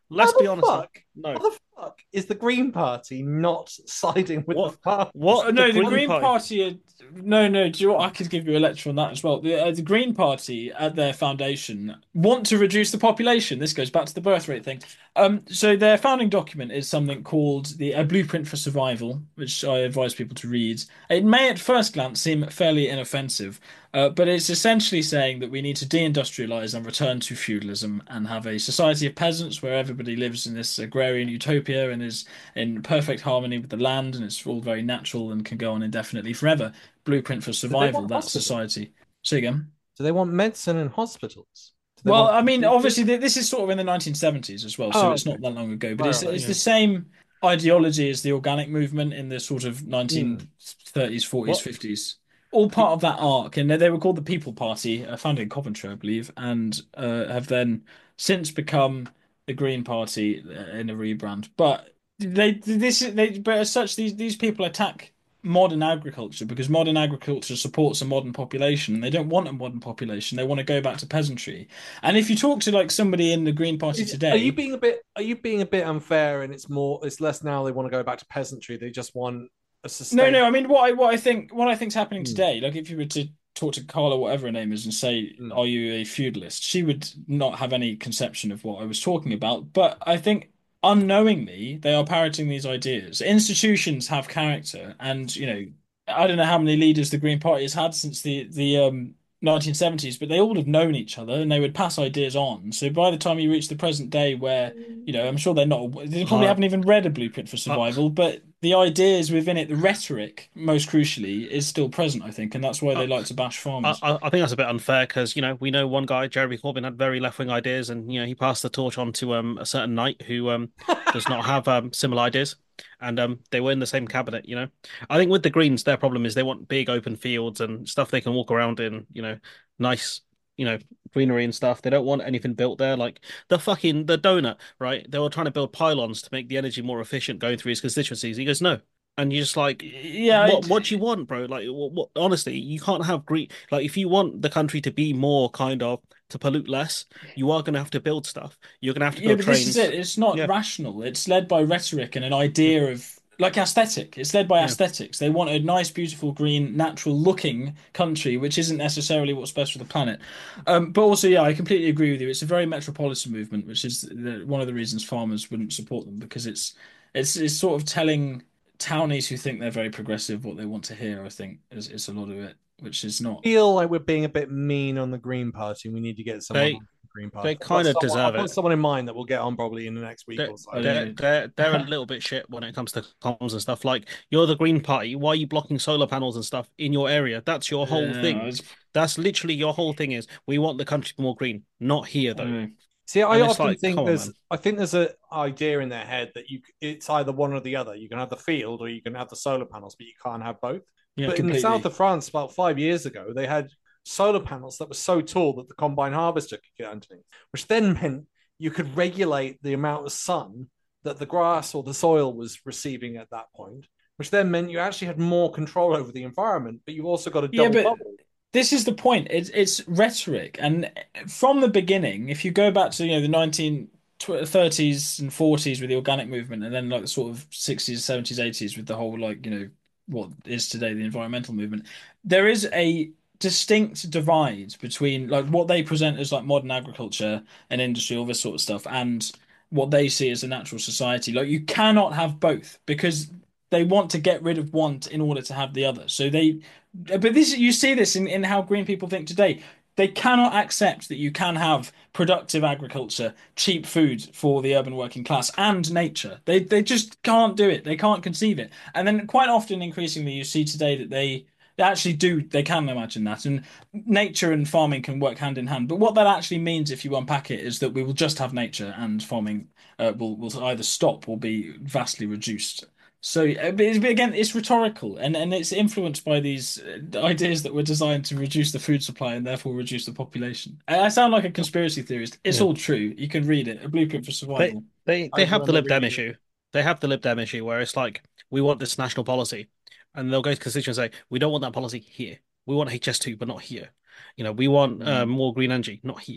let's How be the honest. fuck? No. How the fuck is the Green Party not siding with What? the farmers? What Uh, the No, the Green Green Party? Party. Are, no, no. Do you know what? I could give you a lecture on that as well. The, uh, the Green Party, at their foundation, want to reduce the population. This goes back to the birth rate thing. Um, so their founding document is something called the A Blueprint for Survival, which I advise people to read. It may, at first glance, seem fairly inoffensive, uh, but it's essentially saying that we need to deindustrialize and return to feudalism and have a society of peasants where everybody lives in this agrarian utopia and is in perfect harmony with the land, and it's all very natural and can go on indefinitely forever. Blueprint for Do they survival, want that hospitals? society. Say again. Do they want medicine and hospitals? Do they Well, want I mean, teachers? obviously, th- this is sort of in the nineteen seventies as well, so Oh, it's okay. not that long ago, but Right, it's right, it's yeah. the same ideology as the organic movement in the sort of Hmm. nineteen thirties, forties, What? fifties. All part of that arc, and they they were called the People Party, uh, founded in Coventry, I believe, and uh, have then since become the Green Party uh, in a rebrand. But they this they but as such, these these people attack modern agriculture because modern agriculture supports a modern population. They don't want a modern population. They want to go back to peasantry. And if you talk to like somebody in the Green Party Is, are you today, being a bit? Are you being a bit unfair? And it's more. It's less now. They want to go back to peasantry. They just want a no, no, sustainable. I mean what I what I think what I think's happening Hmm. today, like if you were to talk to Carla, whatever her name is, and say, Hmm. "Are you a feudalist?" She would not have any conception of what I was talking about. But I think unknowingly they are parroting these ideas. Institutions have character, and you know, I don't know how many leaders the Green Party has had since the the um nineteen seventies, but they all have known each other and they would pass ideas on. So by the time you reach the present day, where you know, I'm sure they're not, they probably I, haven't even read A Blueprint for I, Survival, but the ideas within it, the rhetoric, most crucially, is still present, I think, and that's why I, they like to bash I farmers. I think that's a bit unfair because you know we know one guy, Jeremy Corbyn, had very left-wing ideas, and you know he passed the torch on to um a certain knight who um does not have um similar ideas, and um they were in the same cabinet. You know, I think with the Greens, their problem is they want big open fields and stuff they can walk around in. You know, nice. You know, greenery and stuff. They don't want anything built there. Like the fucking the donut, right? They were trying to build pylons to make the energy more efficient going through his constituencies. He goes, no. And you're just like, Yeah, what what do you it, want, bro? Like, what, what, honestly, you can't have green. Like, if you want the country to be more kind of to pollute less, you are going to have to build stuff. You're going to have to yeah, build but this is trains. it. It's not Yeah, rational. It's led by rhetoric and an yeah, idea of like aesthetic. It's led by yeah. aesthetics. They want a nice, beautiful, green, natural looking country, which isn't necessarily what's best for the planet. Um, but also, yeah, I completely agree with you. It's a very metropolitan movement, which is the, one of the reasons farmers wouldn't support them because it's it's it's sort of telling townies who think they're very progressive what they want to hear. I think is is a lot of it, which is not. Feel like we're being a bit mean on the Green Party. We need to get someone They on the Green they Party. I've got kind of someone. deserve I've got it. someone in mind that we'll get on probably in the next week They're, or so. I they're don't they're they're a know. little bit shit when it comes to comms and stuff. Like, you're the Green Party. Why are you blocking solar panels and stuff in your area? That's your whole Yeah, thing. it's, That's literally your whole thing is we want the country to be more green. Not here I though. don't know. See, I And it's often like, think come on, there's, man. I think there's a idea in their head that you, it's either one or the other. You can have the field or you can have the solar panels, but you can't have both. Yeah. But in the south Completely. of France, about five years ago, they had solar panels that were so tall that the combine harvester could get underneath, which then meant you could regulate the amount of sun that the grass or the soil was receiving at that point, which then meant you actually had more control over the environment, but you've also got a Yeah, double but bubble. this is the point. It's it's rhetoric, and from the beginning, if you go back to you know the nineteen thirties and forties with the organic movement, and then like the sort of sixties, seventies, eighties with the whole like you know what is today the environmental movement, there is a distinct divide between like what they present as like modern agriculture and industry, all this sort of stuff, and what they see as a natural society. Like you cannot have both because they want to get rid of one in order to have the other. So they but this you see this in, in how green people think today. They cannot accept that you can have productive agriculture, cheap food for the urban working class, and nature. They they just can't do it. They can't conceive it. And then quite often, increasingly, you see today that they they actually do. They can imagine that, and nature and farming can work hand in hand. But what that actually means, if you unpack it, is that we will just have nature, and farming uh, will will either stop or be vastly reduced. So, uh, but it's- but again, it's rhetorical and, and it's influenced by these uh, ideas that were designed to reduce the food supply and therefore reduce the population. I, I sound like a conspiracy theorist. It's Yeah. all true. You can read it. A Blueprint for They Survival. they I they have the recommend Lib Dem reading it. issue. They have the Lib Dem issue where it's like we want this national policy, and they'll go to constituents and say we don't want that policy here. We want H S two, but not here. You know, we want uh, Mm. more green energy, not here.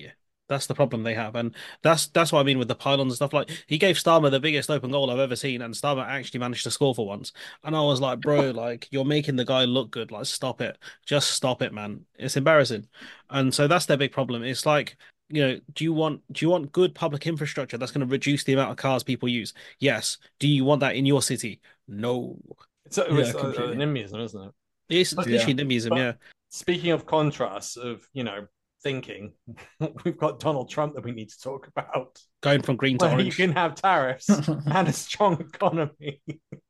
That's the problem they have, and that's that's what I mean with the pylons and stuff. Like he gave Starmer the biggest open goal I've ever seen, and Starmer actually managed to score for once. And I was like, bro, like you're making the guy look good. Like stop it, just stop it, man. It's embarrassing. And so that's their big problem. It's like, you know, do you want do you want good public infrastructure that's going to reduce the amount of cars people use? Yes. Do you want that in your city? No. It's, a- Yeah, it's a- completely. an NIMBYism, isn't it? It's But- literally Yeah. NIMBYism, But- yeah. Speaking of contrasts of, you know, thinking, we've got Donald Trump that we need to talk about. Going from green to Where you orange. can have tariffs and a strong economy.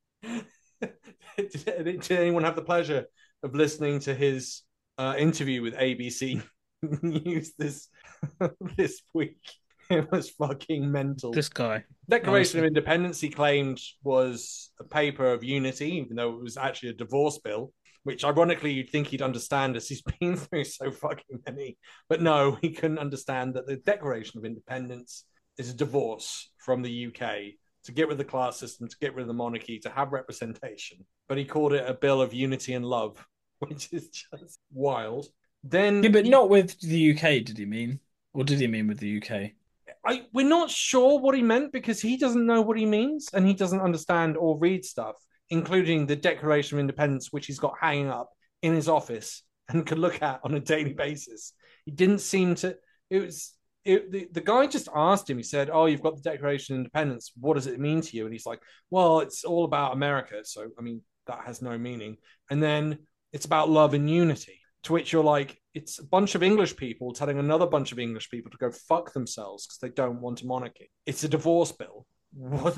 did, did anyone have the pleasure of listening to his uh, interview with A B C News this this week? It was fucking mental. This guy. Declaration honestly. of Independence, he claimed, was a paper of unity, even though it was actually a divorce bill, which ironically you'd think he'd understand as he's been through so fucking many. But no, he couldn't understand that the Declaration of Independence is a divorce from the U K to get rid of the class system, to get rid of the monarchy, to have representation. But he called it a bill of unity and love, which is just wild. Then, Yeah, but not with the U K, did he mean? Or did he mean with the U K? I, we're not sure what he meant because he doesn't know what he means and he doesn't understand or read stuff, including the Declaration of Independence, which he's got hanging up in his office and can look at on a daily basis. He didn't seem to. It was it, the, the guy just asked him. He said, "Oh, you've got the Declaration of Independence. What does it mean to you?" And he's like, "Well, it's all about America. So, I mean, that has no meaning." And then it's about love and unity. To which you're like, it's a bunch of English people telling another bunch of English people to go fuck themselves because they don't want a monarchy. It's a divorce bill. What,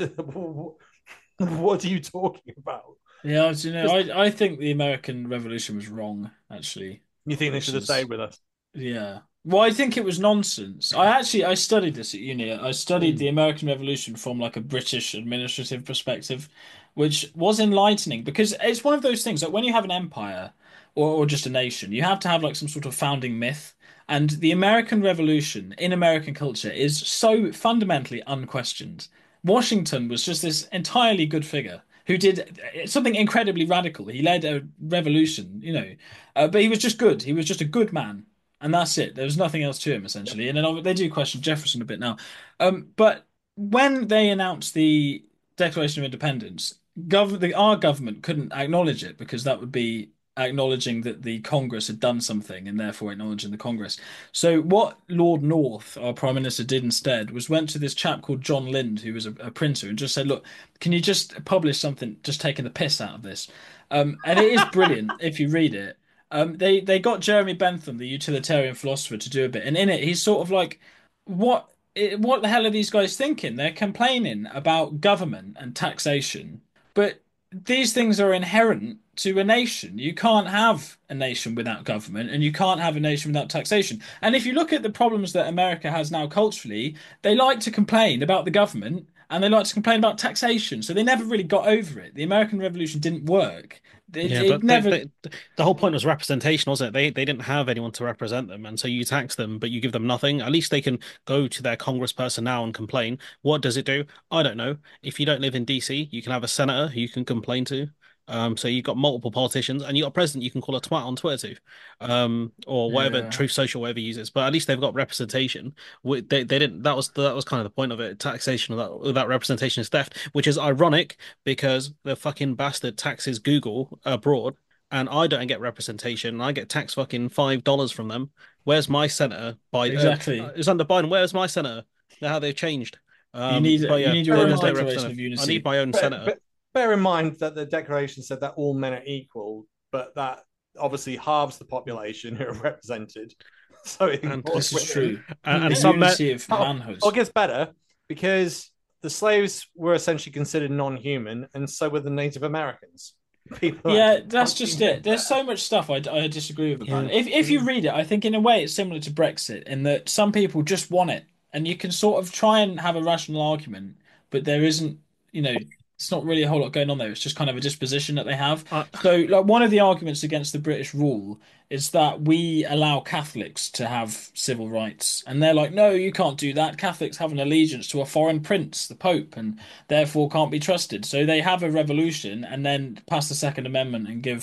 what are you talking about? Yeah, you know, I, I think the American Revolution was wrong, actually. You think they should have Versus- stayed with us? Yeah. Well, I think it was nonsense. I actually I studied this at uni. I studied Mm. the American Revolution from like a British administrative perspective, which was enlightening because it's one of those things that when you have an empire or, or just a nation, you have to have like some sort of founding myth. And the American Revolution in American culture is so fundamentally unquestioned. Washington was just this entirely good figure who did something incredibly radical. He led a revolution, you know, uh, but he was just good. He was just a good man. And that's it. There was nothing else to him essentially. And then they do question Jefferson a bit now. Um, but when they announced the Declaration of Independence, gov the, our government couldn't acknowledge it because that would be acknowledging that the Congress had done something and therefore acknowledging the Congress. So what Lord North, our Prime Minister, did instead was went to this chap called John Lind, who was a, a printer, and just said, "Look, can you just publish something just taking the piss out of this?" Um, and it is brilliant if you read it. Um, they they got Jeremy Bentham, the utilitarian philosopher, to do a bit, and in it he's sort of like, "What what the hell are these guys thinking? They're complaining about government and taxation, but these things are inherent to a nation. You can't have a nation without government, and you can't have a nation without taxation. And if you look at the problems that America has now culturally, they like to complain about the government." And they like to complain about taxation, so they never really got over it. The American Revolution didn't work. It, Yeah, it but they- never. they- the whole point was representation, wasn't it? They they didn't have anyone to represent them, and so you tax them, but you give them nothing. At least they can go to their congressperson now and complain. What does it do? I don't know. If you don't live in D C, you can have a senator who you can complain to. Um, so you've got multiple politicians, and you've got a president you can call a twat on Twitter to, um, or whatever Yeah. Truth Social, whatever he uses. But at least they've got representation. We- They they didn't. That was that was kind of the point of it. Taxation without without representation is theft, which is ironic because the fucking bastard taxes Google abroad, and I don't get representation. And I get taxed fucking five dollars from them. Where's my senator? By Exactly. uh, it's under Biden. Where's my senator? How they've changed. Um, need- but you yeah, need your there's own no declaration representative. of unity. I need my own But, senator. but bear in mind that the Declaration said that all men are equal, but that obviously halves the population who are represented. So it And ignores This is women. true. And, and The some men, unity of Oh, manhood. Well, it gets better because the slaves were essentially considered non-human, and so were the Native Americans. People Yeah, actually that's fucking just get it. There's that. so much stuff I, I disagree with about Yeah. it. If if you read it, I think in a way it's similar to Brexit in that some people just want it, and you can sort of try and have a rational argument, but there isn't, you know, it's not really a whole lot going on there. It's just kind of a disposition that they have. uh, So, like one of the arguments against the British rule is that we allow Catholics to have civil rights, and they're like, no, you can't do that. Catholics have an allegiance to a foreign prince, the Pope, and therefore can't be trusted. So they have a revolution and then pass the Second Amendment and give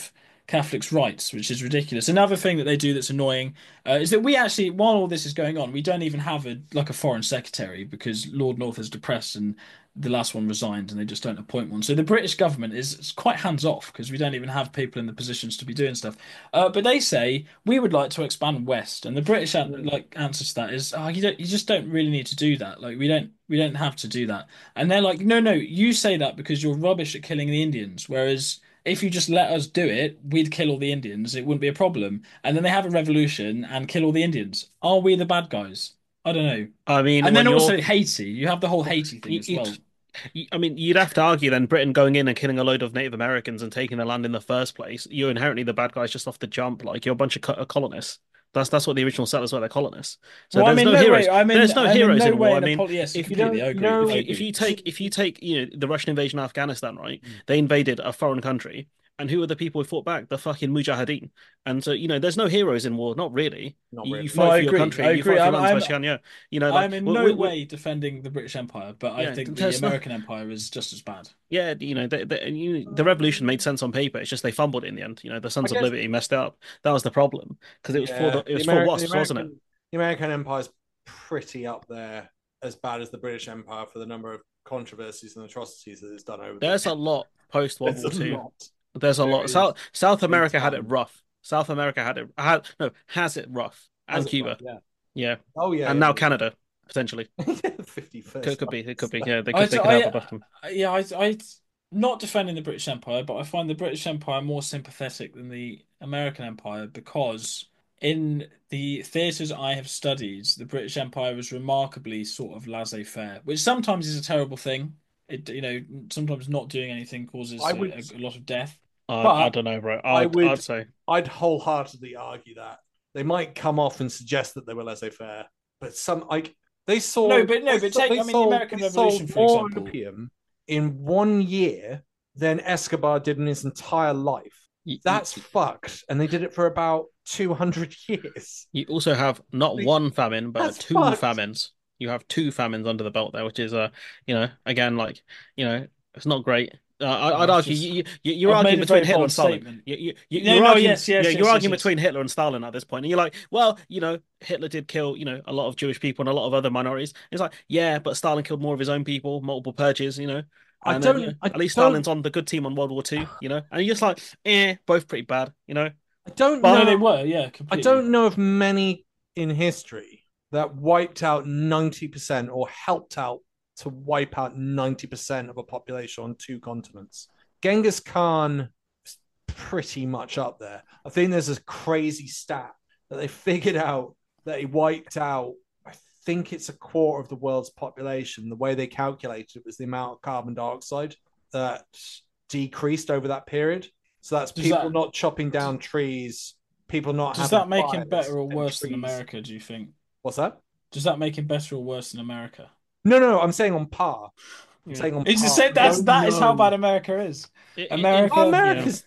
Catholics' rights, which is ridiculous. Another thing that they do that's annoying uh, is that we actually, while all this is going on, we don't even have a like a foreign secretary because Lord North is depressed and the last one resigned and they just don't appoint one. So the British government is, is quite hands off because we don't even have people in the positions to be doing stuff. Uh, but they say we would like to expand west, and the British an- like answer to that is, oh, you don't, you just don't really need to do that. Like we don't, we don't have to do that. And they're like, no, no, you say that because you're rubbish at killing the Indians, whereas if you just let us do it, we'd kill all the Indians. It wouldn't be a problem. And then they have a revolution and kill all the Indians. Are we the bad guys? I don't know. I mean, And when then you're also Haiti. You have the whole Haiti thing you, as you, well. you- I mean, you'd have to argue then Britain going in and killing a load of Native Americans and taking the land in the first place. You're inherently the bad guys just off the jump. Like you're a bunch of co- colonists. That's that's what the original settlers were. They're colonists. So Well, I'm there's in no no heroes. way. I'm in. There's no I'm in heroes no in way war. I in a mean, pol- yes, if you completely. don't I agree. know- if I you agree. if you take if you take you know the Russian invasion of Afghanistan, right? They invaded a foreign country, and who are the people who fought back? The fucking Mujahideen. And so you know, there's no heroes in war. Not really. Not You, really. you No, fight I for your agree. country. I You agree. fight for I'm. your lands, I'm. West yeah. You know, like I'm in we, no we, we, way defending the British Empire, but I yeah, think the there's no- American Empire is just as bad. Yeah, you know, the, the, you, the revolution made sense on paper. It's just they fumbled it in the end. You know, the Sons I of guess- Liberty messed it up. That was the problem because it was for the Yeah, it was the for Ameri- wasps, the wasn't it? American, the American Empire's pretty up there as bad as the British Empire for the number of controversies and atrocities that it's done over There's the a lot post World There's War a Two. lot. There's a There lot. is South South a America had it ton. rough. South America had it had no has it rough, and Has it Cuba, rough? Yeah. yeah, Oh yeah. and yeah, now yeah. Canada potentially. fifty-first. Could, could be, it could be. Yeah, they I, could they could have a I, bottom. yeah, I, I, not defending the British Empire, but I find the British Empire more sympathetic than the American Empire because in the theatres I have studied, the British Empire was remarkably sort of laissez-faire, which sometimes is a terrible thing. It, you know, sometimes not doing anything causes I a, would- a, a lot of death. I, But I don't know, bro. I I'd, would- I'd say I'd wholeheartedly argue that they might come off and suggest that they were laissez-faire, but some like they saw No, but- no, they but saw- take- they I mean, the sold- American they Revolution, sold for more example. opium in one year than Escobar did in his entire life. you, That's you, fucked, and they did it for about two hundred years. you also have not Like, one famine, but that's two fucked. famines. You have two famines under the belt there, which is uh, you know, again, like you know, it's not great. Uh, I, Oh, I'd it's argue just- you, you, you're I've arguing made a between very Hitler bold and Stalin. statement. You, you, you, No, you're no, arguing, yes, yes, yeah, yes, you're yes, arguing yes. between Hitler and Stalin at this point, and you're like, well, you know, Hitler did kill, you know, a lot of Jewish people and a lot of other minorities. It's like, yeah, but Stalin killed more of his own people, multiple purges, you know. I And then, don't- you know, I at least don't- Stalin's on the good team on World War Two, you know, and you're just like, eh, both pretty bad, you know. I don't But- know. No, they were, yeah, I completely. don't know of many in history that wiped out ninety percent or helped out to wipe out ninety percent of a population on two continents. Genghis Khan is pretty much up there. I think there's a crazy stat that they figured out that he wiped out, I think it's a quarter of the world's population. The way they calculated it was the amount of carbon dioxide that decreased over that period. So that's Does people that- not chopping down trees, people not Does having that make him fires better or and worse than trees. America, do you think? What's that? Does that make him better or worse than America? No, no, no. I'm saying on par. I'm Yeah. saying on It's par. just said that's Don't that is how know. bad America is. It- it- America- Oh, Yeah. America's.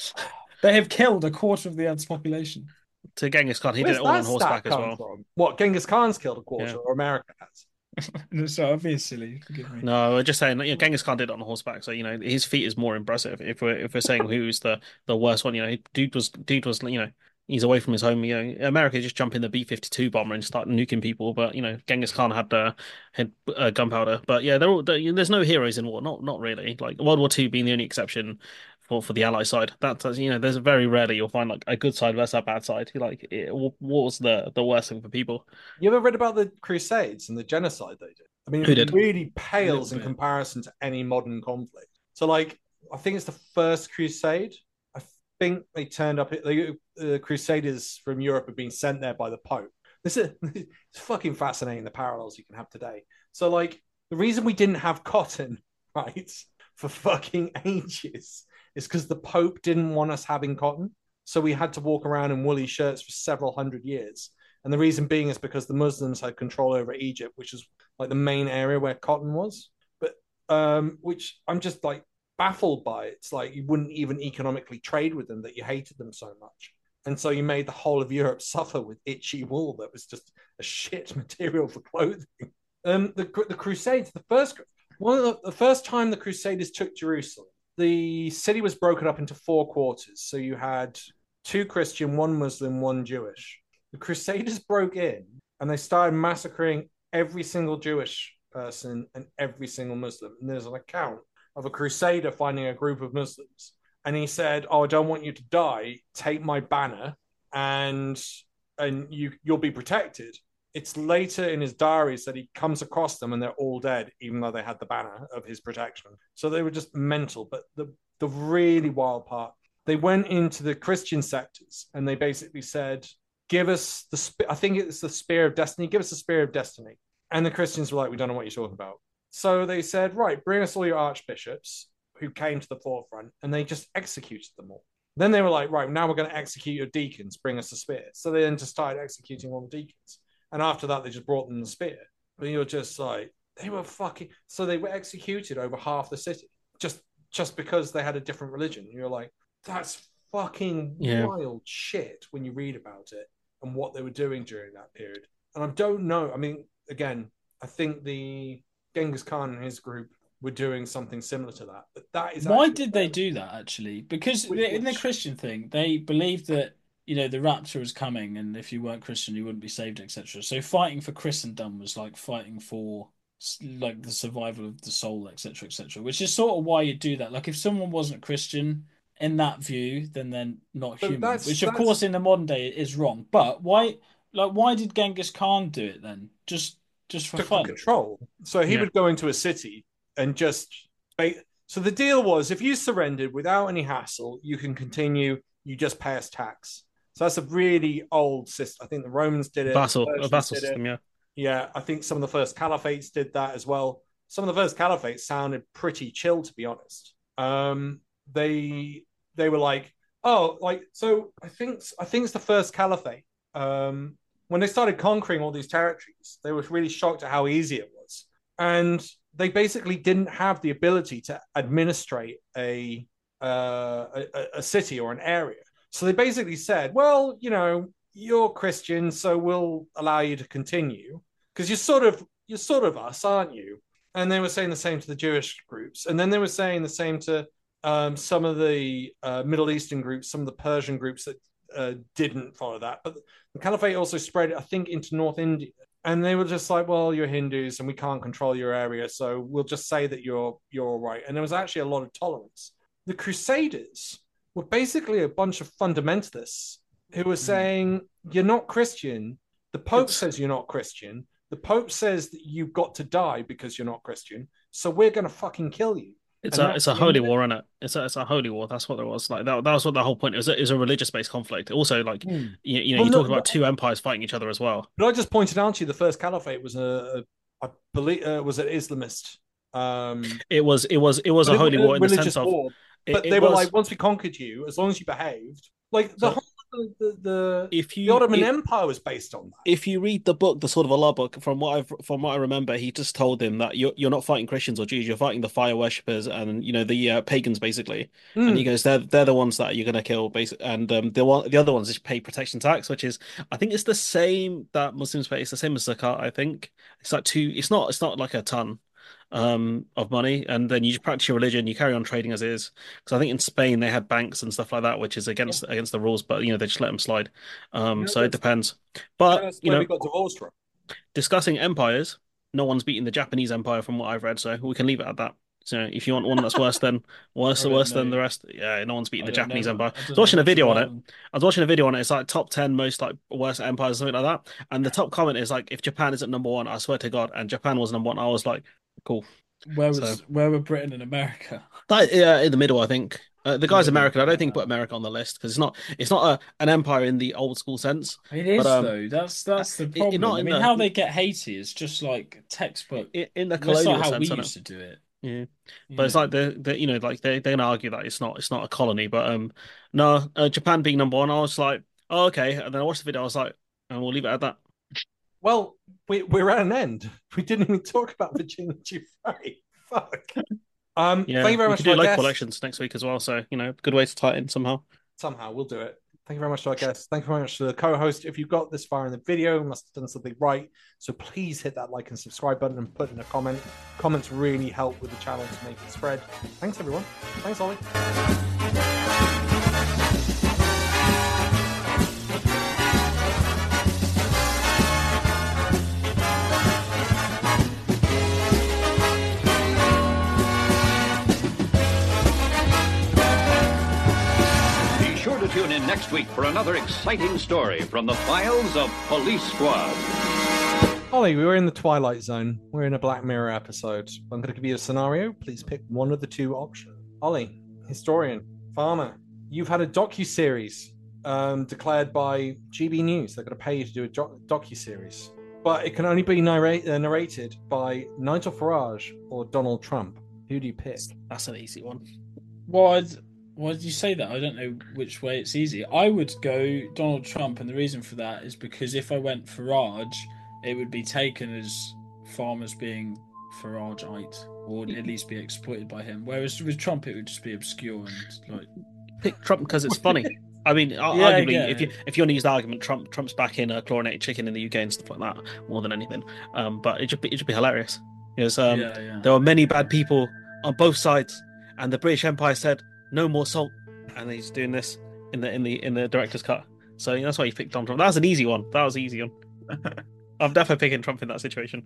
They have killed a quarter of the Earth's population. to Genghis Khan, he Where's did it all that on horseback stat as come well. from? What, Genghis Khan's killed a quarter, Yeah. or America has? So I'm being silly. Forgive me. No, we're just saying, you know, Genghis Khan did it on horseback, so you know his feat is more impressive. If we're if we're saying who's the the worst one, you know, dude was dude was you know he's away from his home. You know, America just jump in the B fifty-two bomber and start nuking people, but you know Genghis Khan had uh, had uh, gunpowder. But yeah, they're all they're, there's no heroes in war, not not really. Like World War Two being the only exception for for the Allied side. That's you know, there's very rarely you'll find like a good side versus a bad side. Like it, war's the the worst thing for people. You ever read about the Crusades and the genocide they did? I mean, Who it did? really pales A in little bit. comparison to any modern conflict. So, like, I think it's the first Crusade. I think they turned up. The uh, Crusaders from Europe have been sent there by the Pope. This is it's fucking fascinating. The parallels you can have today. So, like, the reason we didn't have cotton, right, for fucking ages is because the Pope didn't want us having cotton. So we had to walk around in woolly shirts for several hundred years. And the reason being is because the Muslims had control over Egypt, which is like the main area where cotton was. But um, which I'm just like baffled by. It's like you wouldn't even economically trade with them, that you hated them so much. And so you made the whole of Europe suffer with itchy wool that was just a shit material for clothing. Um, the the Crusades, the first one of the, the first time the Crusaders took Jerusalem, the city was broken up into four quarters. So you had two Christian, one Muslim, one Jewish. The Crusaders broke in and they started massacring every single Jewish person and every single Muslim. And there's an account of a Crusader finding a group of Muslims. And he said, "Oh, I don't want you to die. Take my banner and and you, you'll be protected." It's later in his diaries that he comes across them and they're all dead, even though they had the banner of his protection. So they were just mental. But the, the really wild part, they went into the Christian sectors and they basically said, give us the, I think it's the Spear of Destiny, give us the Spear of Destiny. And the Christians were like, we don't know what you're talking about. So they said, right, bring us all your archbishops who came to the forefront, and they just executed them all. Then they were like, right, now we're going to execute your deacons, bring us the spear. So they then just started executing all the deacons. And after that, they just brought them the spear. But you're just like, they were fucking... So they were executed over half the city just just because they had a different religion. And you're like, that's fucking yeah. wild shit when you read about it and what they were doing during that period. And I don't know. I mean, again, I think the Genghis Khan and his group were doing something similar to that. But that is... Why did they do that, actually? Because which, in the Christian thing, they believed that, you know, the rapture was coming, and if you weren't Christian, you wouldn't be saved, et cetera. So fighting for Christendom was like fighting for like the survival of the soul, et cetera, et cetera. Which is sort of why you do that. Like if someone wasn't Christian in that view, then they're not but human. Which, of that's... course, in the modern day is wrong. But why, like, why did Genghis Khan do it then? Just, just for fun. For control. So he yeah. would go into a city and just. So the deal was, if you surrendered without any hassle, you can continue. You just pay us tax. So that's a really old system. I think the Romans did it. Vassal, a vassal system, yeah. Yeah, I think some of the first caliphates did that as well. Some of the first caliphates sounded pretty chill, to be honest. Um, they they were like, oh, like so. I think I think it's the first caliphate. Um, when they started conquering all these territories, they were really shocked at how easy it was, and they basically didn't have the ability to administrate a uh, a, a city or an area. So they basically said, well, you know, you're Christian, so we'll allow you to continue because you're sort of you're sort of us, aren't you? And they were saying the same to the Jewish groups, and then they were saying the same to um, some of the uh, Middle Eastern groups, some of the Persian groups that uh, didn't follow that. But the caliphate also spread, I think, into North India, and they were just like, well, you're Hindus, and we can't control your area, so we'll just say that you're you're all right. And there was actually a lot of tolerance. The Crusaders were basically a bunch of fundamentalists who were saying, you're not Christian. The Pope it's... says you're not Christian. The Pope says that you've got to die because you're not Christian. So we're going to fucking kill you. It's and a it's a holy war, isn't it? It's a it's a holy war. That's what there was. Like that. That was what the whole point is. It was a religious based conflict. Also, like mm. you, you know, well, you no, talk about two empires fighting each other as well. But I just pointed out to you the first caliphate was a, a I believe uh, was an Islamist. Um, it was it was it was a holy war in the sense of. War. But it, they it were was... like, once we conquered you, as long as you behaved, like the so, whole the the, if you, the Ottoman if, Empire was based on that. If you read the book, the Sword of Allah book, from what I've from what I remember, he just told him that you're you're not fighting Christians or Jews, you're fighting the fire worshippers and you know the uh, pagans basically. Mm. And he goes, they're they're the ones that you're gonna kill, basically. And um, the one the other ones just pay protection tax, which is I think it's the same that Muslims pay. It's the same as zakat. I think it's like two. It's not. It's not like a ton. Um, of money, and then you practice your religion, you carry on trading as is. Because I think in Spain they had banks and stuff like that, which is against yeah. against the rules, but you know they just let them slide. Um, yeah, so it depends. But that's you know, we got divorced from. Discussing empires, no one's beating the Japanese empire from what I've read, so we can leave it at that. So if you want one that's worse than worse or worse know. than the rest, yeah, no one's beating I the Japanese know. empire. I, I was watching a video on it. I was watching a video on it. It's like top ten most like worst empires or something like that. And the top comment is like, if Japan isn't number one, I swear to God. And Japan was number one. I was like, cool. Where was so, where were Britain and America? That, yeah, in the middle, I think. Uh, the guy's American. I don't think put America on the list because it's not it's not a, an empire in the old school sense. It is but, um, though. That's that's the problem. It, I mean, the, how they get Haiti is just like textbook in, in the colonial that's not how sense. we used to do it. Yeah, but yeah. It's like the the you know like they they're gonna argue that it's not it's not a colony, but um no uh, Japan being number one, I was like, oh okay, and then I watched the video, I was like, and we'll leave it at that. Well, we, we're at an end. We didn't even talk about Virginia Giuffre. Fuck. Um, yeah, thank you very we much could for do like guest. collections next week as well. So you know, good way to tie it in somehow. Somehow we'll do it. Thank you very much to our guests. Thank you very much to the co-host. If you got this far in the video, you must have done something right. So please hit that like and subscribe button and put in a comment. Comments really help with the channel to make it spread. Thanks, everyone. Thanks, Ollie. Tune in next week for another exciting story from the files of Police Squad. Ollie, we were in the Twilight Zone. We're in a Black Mirror episode. I'm going to give you a scenario. Please pick one of the two options. Ollie, historian, farmer, you've had a docu-series um, declared by G B News. They're going to pay you to do a doc- docu-series. But it can only be narrate- uh, narrated by Nigel Farage or Donald Trump. Who do you pick? That's an easy one. Well, I'd, why did you say that? I don't know which way it's easy. I would go Donald Trump, and the reason for that is because if I went Farage, it would be taken as farmers being Farageite, or at least be exploited by him. Whereas with Trump, it would just be obscure and like Pick Trump because it's funny. I mean, yeah, arguably, yeah. if you if you want to use the argument, Trump Trump's back in uh, chlorinated chicken in the U K and stuff like that more than anything. Um, but it should be it should be hilarious because um, yeah, yeah. there were many bad people on both sides, and the British Empire said no more salt, and he's doing this in the in the in the director's cut. So you know, that's why you picked Donald Trump. That was an easy one. That was an easy one. I'm definitely picking Trump in that situation.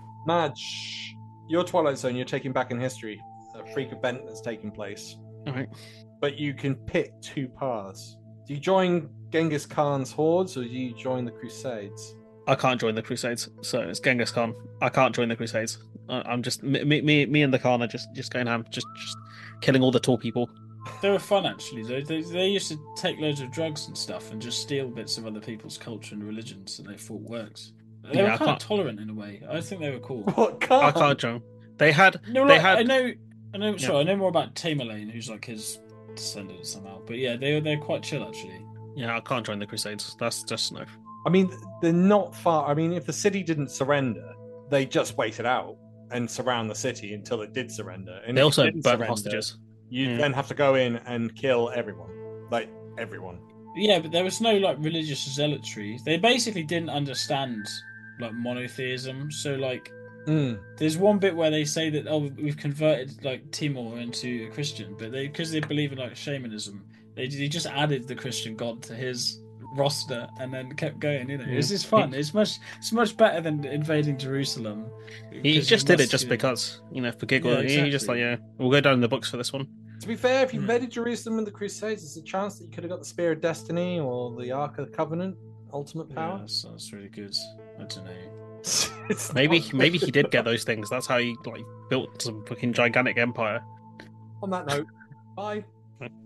Madge, your Twilight Zone, you're taking back in history. A freak event that's taking place. All right. But you can pick two paths. Do you join Genghis Khan's hordes or do you join the Crusades? I can't join the Crusades, so it's Genghis Khan. I can't join the Crusades. I'm just me, me, me, and the Khan are just just going ham, just just killing all the tall people. They were fun, actually. Though they they used to take loads of drugs and stuff and just steal bits of other people's culture and religions that they thought works. They yeah, were kind of tolerant in a way. I think they were cool. What Khan? I can't join. They had. No, they like, had. I know. I know. Sorry, yeah. I know more about Tamerlane, who's like his descendant somehow. But yeah, they they're quite chill actually. Yeah, I can't join the Crusades. That's just no. I mean, they're not far. I mean, if the city didn't surrender, they just waited out and surround the city until it did surrender. And they also burn hostages. You mm. then have to go in and kill everyone, like everyone. Yeah, but there was no like religious zealotry. They basically didn't understand like monotheism. So like, mm. there's one bit where they say that oh, we've converted like Timur into a Christian, but they because they believe in like shamanism, they they just added the Christian god to his roster and then kept going. You know, yeah. It's just fun. It's much it's much better than invading Jerusalem. He just did it just because, you know, for giggle. Yeah, exactly. He just like, yeah, we'll go down in the books for this one. To be fair, if you invaded mm. Jerusalem in the Crusades, there's a chance that you could have got the Spear of Destiny or the Ark of the Covenant, ultimate power. Yeah, that's, that's really good. I don't know. maybe maybe he did get those things. That's how he like built some fucking gigantic empire. On that note, bye.